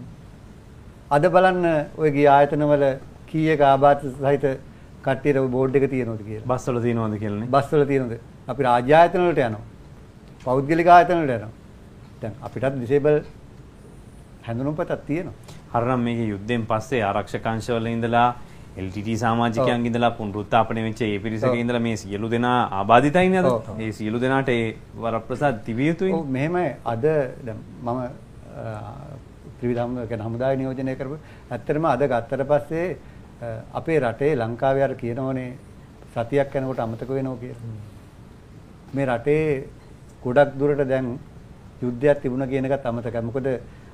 අද බලන්න ඔය ගිය ආයතන වල කීයක ආබාධ සහිත කට්ටියට බෝඩ් එක තියෙනවද කියලා. බස් වල තියෙනවද කියලානේ. බස් වල තියෙනවද? අපි රාජ්‍ය ආයතන වලට යනවා. පෞද්ගලික ආයතන වලට යනවා. දැන් අපිටත් ඩිසේබල් හැඳුනුම්පතක් තියෙනවා. හරිනම් මේකේ යුද්ධයෙන් පස්සේ ආරක්ෂක අංශවල ඉඳලා එල් ටී ටී සමාජිකයන් ඉඳලා පුනරුත්ථාපනය වෙච්ච ඒ පිරිසක ඉඳලා මේ සියලු දෙනා ආබාධිතයි නේද? ඒ සියලු දෙනාට ඒ වරප්‍රසාද තිබිය යුතුයි. ඔව් මෙහෙමයි අද දැන් මම ත්‍රිවිධ හමුදාය නියෝජනය කරපු ඇත්තටම අද ගත්තට පස්සේ අපේ රටේ ලංකාවේ අර කියනෝනේ සතියක් යනකොට අමතක වෙනවා කියලා. මේ රටේ ගොඩක් දුරට දැන් යුද්ධයක් තිබුණා කියන එකත් අමතකයි. මොකද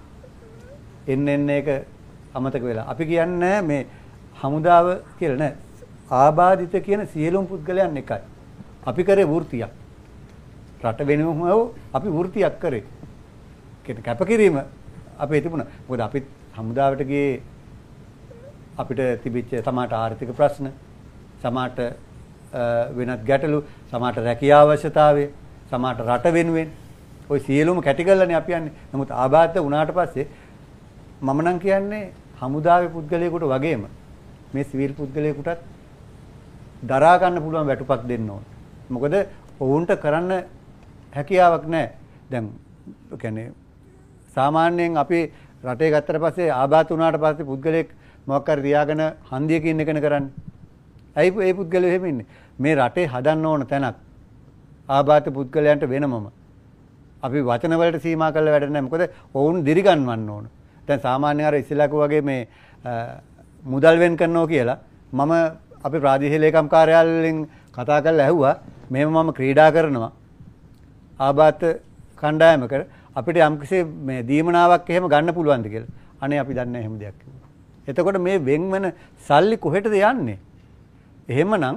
එන්න එන්න එක අමතක වෙලා. අපි කියන්නේ මේ හමුදාව කියලා නෑ. ආබාධිත කියන සියලුම පුද්ගලයන් එකයි. අපි කරේ වෘත්තියක්. රට වෙනුවම අපි වෘත්තියක් කරේ. කියන කැපකිරීම අපේ තිබුණා. මොකද අපිත් හමුදාවට ගියේ අපිට තිබිච්ච සමාජ ආර්ථික ප්‍රශ්න, සමාජ වෙනත් ගැටලු, සමාජ රැකියාව අවශ්‍යතාවය, සමාජ රට වෙනුවෙන් ওই සියලුම කැටිකල්ලානේ අපි යන්නේ. නමුත් ආබාධ වුණාට පස්සේ මම නම් කියන්නේ හමුදාවේ පුද්ගලයෙකුට වගේම මේ සිවිල් පුද්ගලයෙකුටත් දරා ගන්න පුළුවන් වැටුපක් දෙන්න ඕන. මොකද ඔවුන්ට කරන්න හැකියාවක් නැහැ. දැන් කියන්නේ සාමාන්‍යයෙන් අපි රටේ ගත්තට පස්සේ ආබාධ වුණාට පස්සේ පුද්ගලයෙක් මොකක් හරි තියාගෙන හන්දියකින් ඉන්නකන කරන්නේ. ඇයි ඒ පුද්ගලයෝ එහෙම ඉන්නේ? මේ රටේ හදන්න ඕන තැනක් ආබාධ පුද්ගලයන්ට වෙනමම. අපි වචන වලට සීමා කරලා වැඩ නැහැ. මොකද ඔවුන් දිරිගන්වන්න ඕන. දැන් සාමාන්‍යයෙන් අර ඉස්සෙල්ලාක වගේ මේ මුදල් වෙන් කරනවා කියලා මම අපේ ප්‍රාදේශීය ලේකම් කාර්යාලයෙන් කතා කරලා ඇහුවා මේව මම ක්‍රීඩා කරනවා ආබාධ කණ්ඩායමකට අපිට යම්කිසි මේ දීමනාවක් එහෙම ගන්න පුළුවන්ද කියලා. අනේ අපි දන්නේ නැහැ එහෙම දෙයක්. එතකොට මේ වෙන් වෙන සල්ලි කොහෙටද යන්නේ? එහෙමනම්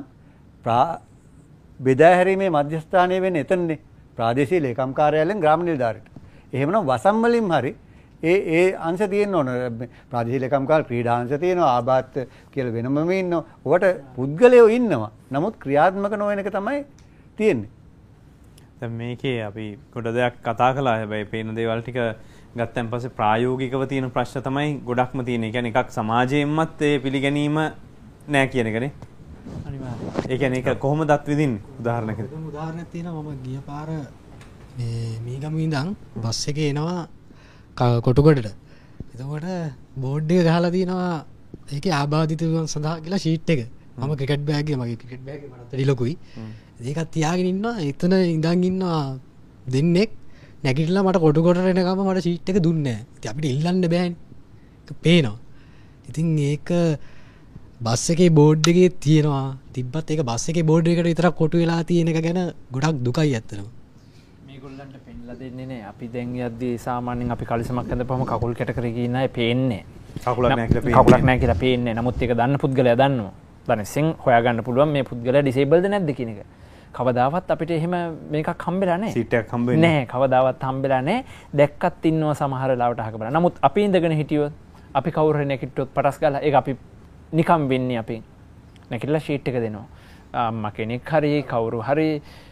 බෙදා හැරීමේ මධ්‍යස්ථානය වෙන්නේ එතනනේ. ප්‍රාදේශීය ලේකම් කාර්යාලයෙන් ග්‍රාම නිලධාරීට. එහෙමනම් වසම් වලින් හරි ඒ ඒ අංශ තියෙන්න ඕන. ප්‍රාදේශීය ලේකම් කාර්ය ක්‍රීඩා අංශ තියෙනවා, ආබාධ කියලා වෙනමම ඉන්නවා. ඔකට පුද්ගලයෝ ඉන්නවා. නමුත් ක්‍රියාත්මක නොවන එක තමයි තියෙන්නේ. දැන් මේකේ අපි ගොඩ දෙයක් කතා කළා. හැබැයි පේන දේවල් ටික ගත්තන් පස්සේ ප්‍රායෝගිකව තියෙන ප්‍රශ්න තමයි ගොඩක්ම තියෙන්නේ. ඒ කියන්නේ එකක් සමාජයෙන්මත් ඒ පිළිගැනීම නෑ කියන එකනේ. අනිවාර්යයෙන්. ඒ කියන්නේ ඒක කොහොමද අත් විඳින්නේ? උදාහරණයකට. උදාහරණයක් තියෙනවා මම ගිය පාර මේ මීගම ඉඳන් බස් එකේ එනවා කොටුගොඩට. එතකොට බෝඩ් එක ගහලා තියෙනවා ඒකේ ආබාධිතයන් සඳහා කියලා ෂීට් එක. මම ක්‍රිකට් බෑග් එක මගේ ක්‍රිකට් බෑග් එක මට වැඩි ලොකුයි. ඒකත් තියාගෙන ඉන්නවා. එතන ඉඳන් ඉන්නවා දෙන්නෙක් නැගිටලා මට කොටුගොඩට එනකම මට ෂීට් එක දුන්නේ නැහැ. ඉතින් අපිට ඉල්ලන්න බෑනේ. ඒක පේනවා. ඉතින් ඒක බස් එකේ බෝඩ් එකේ තියෙනවා. තිබ්බත් ඒක බස් එකේ බෝඩ් එකකට විතරක් කොටු වෙලා තියෙන එක ගැන ගොඩක් දුකයි ඇත්තටම. මේගොල්ලන්ට පෙන්ලා දෙන්නේ නැහැ. අපි දැන් යද්දී සාමාන්‍යයෙන් අපි කලිසමක් ඇඳපුවම කකුල් කැට කර ගිහින් ආයේ පේන්නේ නැහැ. කකුලක් නැහැ කියලා පේන්නේ. කකුලක් නැහැ කියලා පේන්නේ. නමුත් ඒක දන්න පුද්ගලයා දන්නවා. දැනෙන් හොයාගන්න පුළුවන් මේ පුද්ගලයා ඩිසේබල්ද නැද්ද කියන එක. කවදාවත් අපිට එහෙම මේකක් හම්බෙලා නැහැ. සීට් එකක් හම්බෙන්නේ නැහැ. කවදාවත් හම්බෙලා නැහැ. දැක්කත් ඉන්නවා සමහර ලාවට අහක බලන්න. නමුත් අපි ඉඳගෙන හිටියොත් අපි කවුරු හරි නැකිට්ටොත් පටස් ගාලා ඒක අපි නිකම් වෙන්නේ අපි. නැකිටලා ෂීට් එක දෙනවා. අම්මා කෙනෙක් හරි කවුරු හරි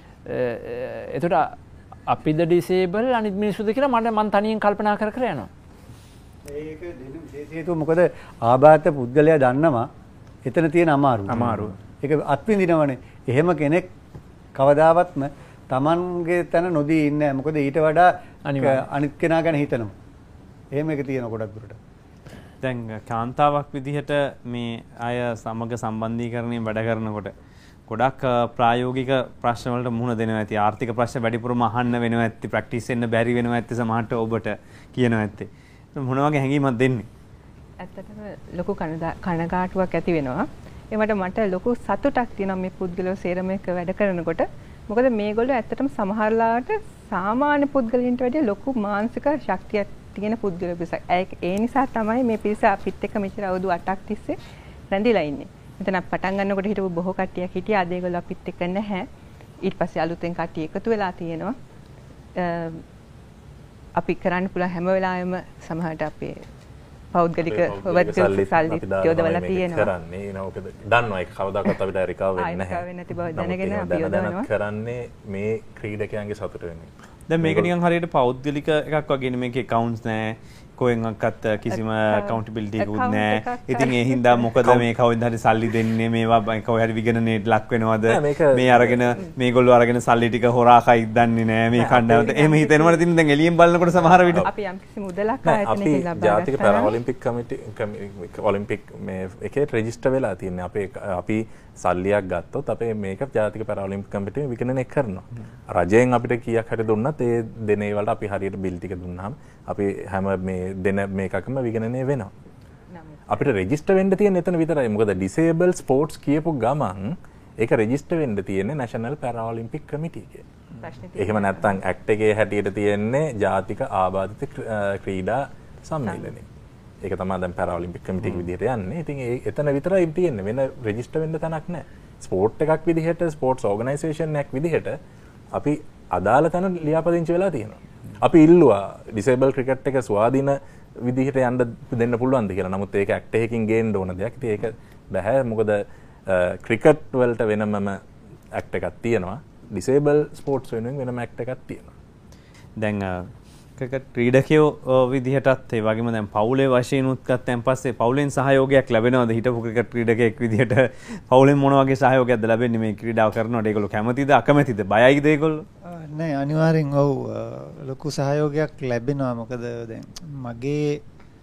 එතකොට අපිද ඩිසේබල් අනිත් මිනිස්සුද කියලා මට මං තනියෙන් කල්පනා කර කර යනවා. ඒක දෙනු විශේෂීතු මොකද ආබාධ පුද්ගලයා දන්නවා එතන තියෙන අමාරුව. අමාරුව. ඒක අත්විඳිනවනේ. එහෙම කෙනෙක් කවදාවත්ම Tamanගේ තැන නොදී ඉන්නේ නැහැ. මොකද ඊට වඩා අනිත් කෙනා ගැන හිතනවා. එහෙම එක තියෙන ගොඩක් දුරට. දැන් කාන්තාවක් විදිහට මේ අය සමග සම්බන්ධීකරණයෙන් වැඩ කරනකොට ගොඩක් ප්‍රායෝගික ප්‍රශ්න වලට මුහුණ දෙනවා ඇති. ආර්ථික ප්‍රශ්න වැඩිපුරම අහන්න වෙනවා ඇති. ප්‍රැක්ටිස් වෙන්න බැරි වෙනවා ඇති. සමහරට ඔබට කියනවා ඇති. මොන වගේ හැඟීමක් දෙන්නේ? ඇත්තටම ලොකු කනගාටුවක් ඇති වෙනවා. ඒකට මට ලොකු සතුටක් තියෙනවා මේ පුද්ගලයෝ සේරම එක වැඩ කරනකොට. මොකද මේගොල්ලෝ ඇත්තටම සමහරලාට සාමාන්‍ය පුද්ගලයන්ට වැඩිය ලොකු මානසික ශක්තියක් තියෙන පුද්ගලයෝ පිරිසක්. ඒ නිසා තමයි මේ පිරිස අපිත් එක්ක මෙච්චර අවුරුදු අටක් තිස්සේ රැඳිලා ඉන්නේ. මෙතන පටන් ගන්නකොට හිටපු බොහෝ කට්ටියක් හිටියා. අද ඒගොල්ලෝ අපිත් එක්ක නැහැ. ඊට පස්සේ අලුතෙන් කට්ටිය එකතු වෙලා තියෙනවා. අපි කරන්න පුළුවන් හැම වෙලාවෙම සමහරට අපේ පෞද්ගලික වර්ග සල්ලි යොදවලා තියෙනවා. කරන්නේ නෝකද දන්නවා ඒක කවදාකවත් අපිට රිකවර් වෙන්නේ නැහැ. ආයෙ නැති බව දැනගෙන අපි යොදවනවා. කරන්නේ මේ ක්‍රීඩකයන්ගේ සතුට වෙන්නේ. දැන් මේක නිකන් හරියට පෞද්ගලික එකක් වගේ නේ. මේකේ accounts නැහැ. කොහෙන්වත් කිසිම accountability එකක් නැහැ. ඉතින් ඒ හින්දා මොකද මේ කවුරුද හරි සල්ලි දෙන්නේ මේවා කොහේ හරි විගණනයට ලක් වෙනවද? මේ අරගෙන මේගොල්ලෝ අරගෙන සල්ලි ටික හොරා කයි දන්නේ නැහැ මේ කණ්ඩායමට. එහෙම හිතෙනවනේ. ඉතින් දැන් එළියෙන් බලනකොට සමහර විට අපි යම් කිසි මුදලක් ආයතනයකින් ලබා ගන්නවා. ජාතික පැරාලිම්පික් කමිටි ඔලිම්පික් මේ එකේ රෙජිස්ටර් වෙලා තියෙන්නේ. අපේ අපි සල්ලියක් ගත්තොත් අපේ මේක ජාතික පැරාලිම්පික් කමිටුවේ විගණනය කරනවා. රජයෙන් අපිට කීයක් හරි දුන්නත් ඒ දෙන ඒවලට අපි හරියට බිල් ටික දුන්නාම අපි හැම මේ දෙන මේකකම විගණනය වෙනවා. අපිට රෙජිස්ටර් වෙන්න තියෙන එතන විතරයි. මොකද ඩිසේබල් ස්පෝර්ට්ස් කියපු ගමන් ඒක රෙජිස්ටර් වෙන්න තියෙන්නේ නැෂනල් පැරාලිම්පික් කමිටි එකේ. එහෙම නැත්නම් ඇක්ට් එකේ හැටියට තියෙන්නේ ජාතික ආබාධිත ක්‍රීඩා සම්මේලනය. ඒක තමයි දැන් පැරාලිම්පික් කමිටි එක විදිහට යන්නේ. ඉතින් ඒ එතන විතරයි තියෙන්නේ. වෙන රෙජිස්ටර් වෙන්න තැනක් නැහැ. ස්පෝර්ට් එකක් විදිහට ස්පෝර්ට්ස් ඕගනයිසේෂන් එකක් විදිහට අපි අදාළ තැන ලියාපදිංචි වෙලා තියෙනවා. අපි ඉල්ලුවා ඩිසේබල් ක්‍රිකට් එක ස්වාධීන විදිහට යන්න දෙන්න පුළුවන්ද කියලා. නමුත් ඒක ඇක්ට් එකකින් ගේන්න ඕන දෙයක්. ඉතින් ඒක බෑ. මොකද ක්‍රිකට් වලට වෙනමම ඇක්ට් එකක් තියෙනවා. ඩිසේබල් ස්පෝර්ට්ස් වෙනුවෙන් වෙනම ඇක්ට් එකක් තියෙනවා. දැන් ක්‍රිකට් ක්‍රීඩකයෝ විදිහටත් ඒ වගේම දැන් පවුලේ වශයෙන් උත් ගත්තන් පස්සේ පවුලෙන් සහයෝගයක් ලැබෙනවද? හිටපු ක්‍රිකට් ක්‍රීඩකයෙක් විදිහට පවුලෙන් මොන වගේ සහයෝගයක්ද ලැබෙන්නේ මේ ක්‍රීඩාව කරනකොට? ඒගොල්ලෝ කැමතිද අකමැතිද? බයයිද ඒගොල්ලෝ? නෑ අනිවාර්යෙන් ඔව් ලොකු සහයෝගයක් ලැබෙනවා. මොකද දැන් මගේ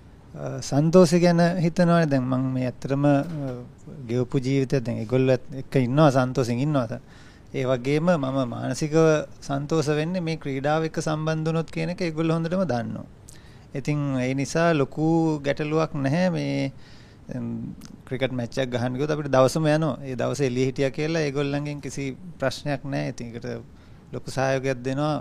සන්තෝෂය ගැන හිතනවානේ. දැන් මම මේ ඇත්තටම ගෙවපු ජීවිතය දැන් ඒගොල්ලෝ එක්ක ඉන්නවා සන්තෝෂෙන් ඉන්නවා. ඒ වගේම මම මානසිකව සන්තෝෂ වෙන්නේ මේ ක්‍රීඩාව එක්ක සම්බන්ධ වුණොත් කියන එක ඒගොල්ලෝ හොඳටම දන්නවා. ඉතින් ඒ නිසා ලොකු ගැටලුවක් නැහැ මේ ක්‍රිකට් මැච් එකක් ගහන්න ගියොත් අපිට දවසම යනවා. ඒ දවසේ එළිය හිටියා කියලා ඒගොල්ලන්ගෙන් කිසි ප්‍රශ්නයක් නැහැ. ඉතින් ඒකට ලොකු සහයෝගයක් දෙනවා.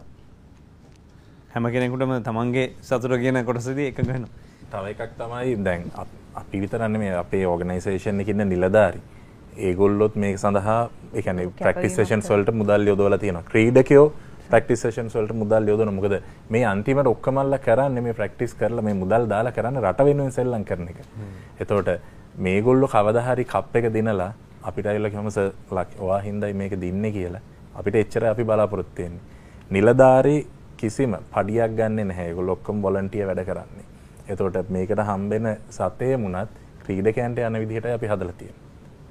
හැම කෙනෙකුටම තමන්ගේ සතුට කියන කොටසදී එක ගන්නවා. තව එකක් තමයි දැන් අපි විතරක් නෙමෙයි අපේ ඕගනයිසේෂන් එකේ ඉන්න නිලධාරි. ඒගොල්ලොත් මේක සඳහා ඒ කියන්නේ ප්‍රැක්ටිස් සෙෂන්ස් වලට මුදල් යොදවලා තියෙනවා. ක්‍රීඩකයෝ ප්‍රැක්ටිස් සෙෂන්ස් වලට මුදල් යොදවනවා. මොකද මේ අන්තිමට ඔක්කොමල්ලා කරන්නේ මේ ප්‍රැක්ටිස් කරලා මේ මුදල් දාලා කරන්නේ රට වෙනුවෙන් සෙල්ලම් කරන එක. එතකොට මේගොල්ලෝ කවදා හරි කප් එක දිනලා අපිට ඇවිල්ලා කිව්වම සර් ඔයා හින්දායි මේක දින්නේ කියලා අපිට එච්චරයි අපි බලාපොරොත්තු වෙන්නේ. නිලධාරි කිසිම පඩියක් ගන්නෙ නැහැ. ඒගොල්ලෝ ඔක්කොම වොලන්ටියර් වැඩ කරන්නේ. එතකොට මේකට හම්බෙන සතේ මුණත් ක්‍රීඩකයන්ට යන විදිහටයි අපි හදලා තියෙන්නේ.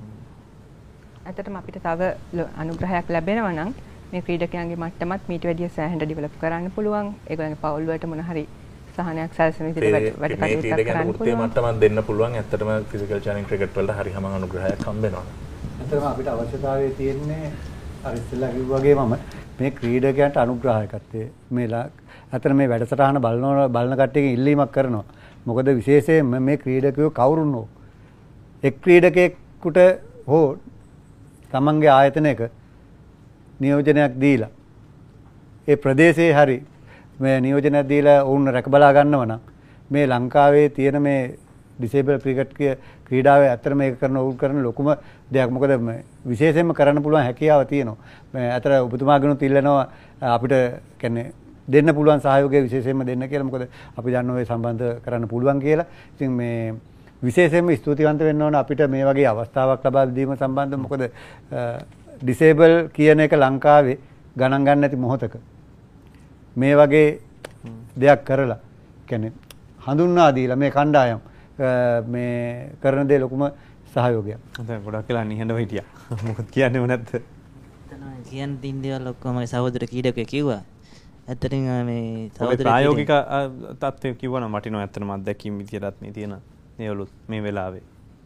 ඇත්තටම අපිට තව අනුග්‍රහයක් ලැබෙනවා නම් මේ ක්‍රීඩකයන්ගේ මට්ටමත් මීට වැඩිය සෑහෙන ඩෙවලොප් කරන්න පුළුවන්. ඒගොල්ලන්ගේ පවුල් වලට මොන හරි සහනයක් සැලසෙන විදිහට වැඩ කටයුතු කරන්න පුළුවන්. මට්ටමක් දෙන්න පුළුවන්. ඇත්තටම ෆිසිකල් චැලෙන්ජ් ක්‍රිකට් වලට හරි හැම අනුග්‍රහයක් හම්බ වෙනවා. ඇත්තටම අපිට අවශ්‍යතාවය තියෙන්නේ අර ඉස්සෙල්ලා කිව්වා වගේම මේ ක්‍රීඩකයන්ට අනුග්‍රහයකත්වයේ මේලා අතන මේ වැඩසටහන බලන බලන කට්ටියකින් ඉල්ලීමක් කරනවා. මොකද විශේෂයෙන්ම මේ ක්‍රීඩකයෝ කවුරුන් හෝ එක් ක්‍රීඩකයෙකුට හෝ තමන්ගේ ආයතනයක නියෝජනයක් දීලා ඒ ප්‍රදේශයේ හරි මේ නියෝජනයක් දීලා වුණ රැක බලා ගන්නව නම් මේ ලංකාවේ තියෙන මේ ඩිසේබල් ක්‍රිකට් ක්‍රීඩාවේ අතර මේක කරන උල් කරන ලොකුම දෙයක්. මොකද විශේෂයෙන්ම කරන්න පුළුවන් හැකියාව තියෙනවා. මේ අතර ඔබතුමාගෙනුත් ඉල්ලනවා අපිට කියන්නේ දෙන්න පුළුවන් සහයෝගය විශේෂයෙන්ම දෙන්න කියලා. මොකද අපි දන්නවා ඒ සම්බන්ධ කරන්න පුළුවන් කියලා. ඉතින් මේ විශේෂයෙන්ම ස්තුතිවන්ත වෙන්න ඕන අපිට මේ වගේ අවස්ථාවක් ලබා දීම සම්බන්ධව. මොකද ඩිසේබල් කියන එක ලංකාවේ ගණන් ගන්න නැති මොහොතක මේ වගේ දෙයක් කරලා කියන්නේ හඳුන්වා දීලා මේ කණ්ඩායම් මේ කරන දේ ලොකුම සහයෝගයක්. දැන් ගොඩක් වෙලා නිහඬව හිටියා. මොකද කියන්නේම නැද්ද? කියන්න තින් දේවල් ඔක්කොම මගේ සහෝදර කීඩකේ කිව්වා. ඇත්තටින් මේ සහෝදර ප්‍රායෝගික තත්ත්වය කිව්වනම් වටිනවා. ඇත්තටම අත්දැකීම් විදියටත් මේ තියෙන ඒවලුත් මේ වෙලාවේ.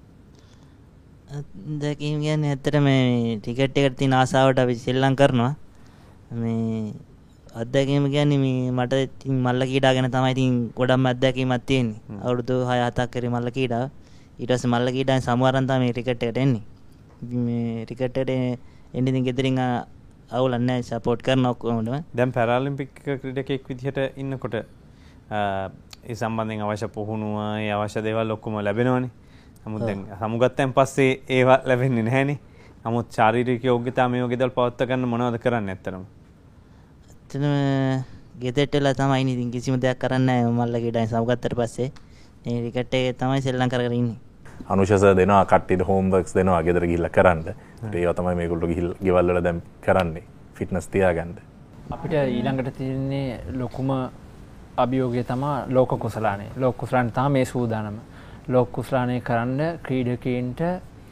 අත්දැකීම් කියන්නේ ඇත්තට මේ ටිකට් එකට තියෙන ආසාවට අපි සෙල්ලම් කරනවා. මේ අත්දැකීම කියන්නේ මේ මට ඉතින් මල්ල කීඩා ගැන තමයි ඉතින් ගොඩක්ම අත්දැකීමක් තියෙන්නේ. අවුරුදු හය හතක් කරේ මල්ල කීඩා. ඊට පස්සේ මල්ල කීඩාෙන් සමුවරන් තමයි මේ ක්‍රිකට් එකට එන්නේ. ඉතින් මේ ක්‍රිකට් එකට එන්නේ ඉතින් ගෙදරින් අවුලක් නැහැ සපෝට් කරන ඔක්කොමඩම. දැන් පැරාලිම්පික් ක්‍රීඩකයෙක් විදිහට ඉන්නකොට ඒ සම්බන්ධයෙන් අවශ්‍ය පුහුණුව, ඒ අවශ්‍ය දේවල් ඔක්කොම ලැබෙනවනේ. නමුත් දැන් සමුගත්තෙන් පස්සේ ඒවා ලැබෙන්නේ නැහැනේ. නමුත් ශාරීරික යෝග්‍යතා මේ වගේ දේවල් පවත්වා ගන්න මොනවද කරන්නේ ඇත්තටම? ඇත්තටම ගෙදරට වෙලා තමයි ඉතින් කිසිම දෙයක් කරන්නේ නැහැ මල්ල කීඩාෙන් සමුගත්තට පස්සේ. මේ ක්‍රිකට් එකේ තමයි සෙල්ලම් කර කර ඉන්නේ. අනුශාස දෙනවා කට්ටියට හෝම්වර්ක්ස් දෙනවා ගෙදර ගිහිල්ලා කරන්න. ඒවා තමයි මේගොල්ලෝ ගිහිල්ලා ගෙවල් වල දැන් කරන්නේ ෆිට්නස් තියාගන්න. අපිට ඊළඟට තියෙන්නේ ලොකුම අභියෝගය තමයි ලෝක කුසලානේ. ලෝක කුසලානේ තමයි මේ සූදානම. ලෝක කුසලානේ කරන්න ක්‍රීඩකයන්ට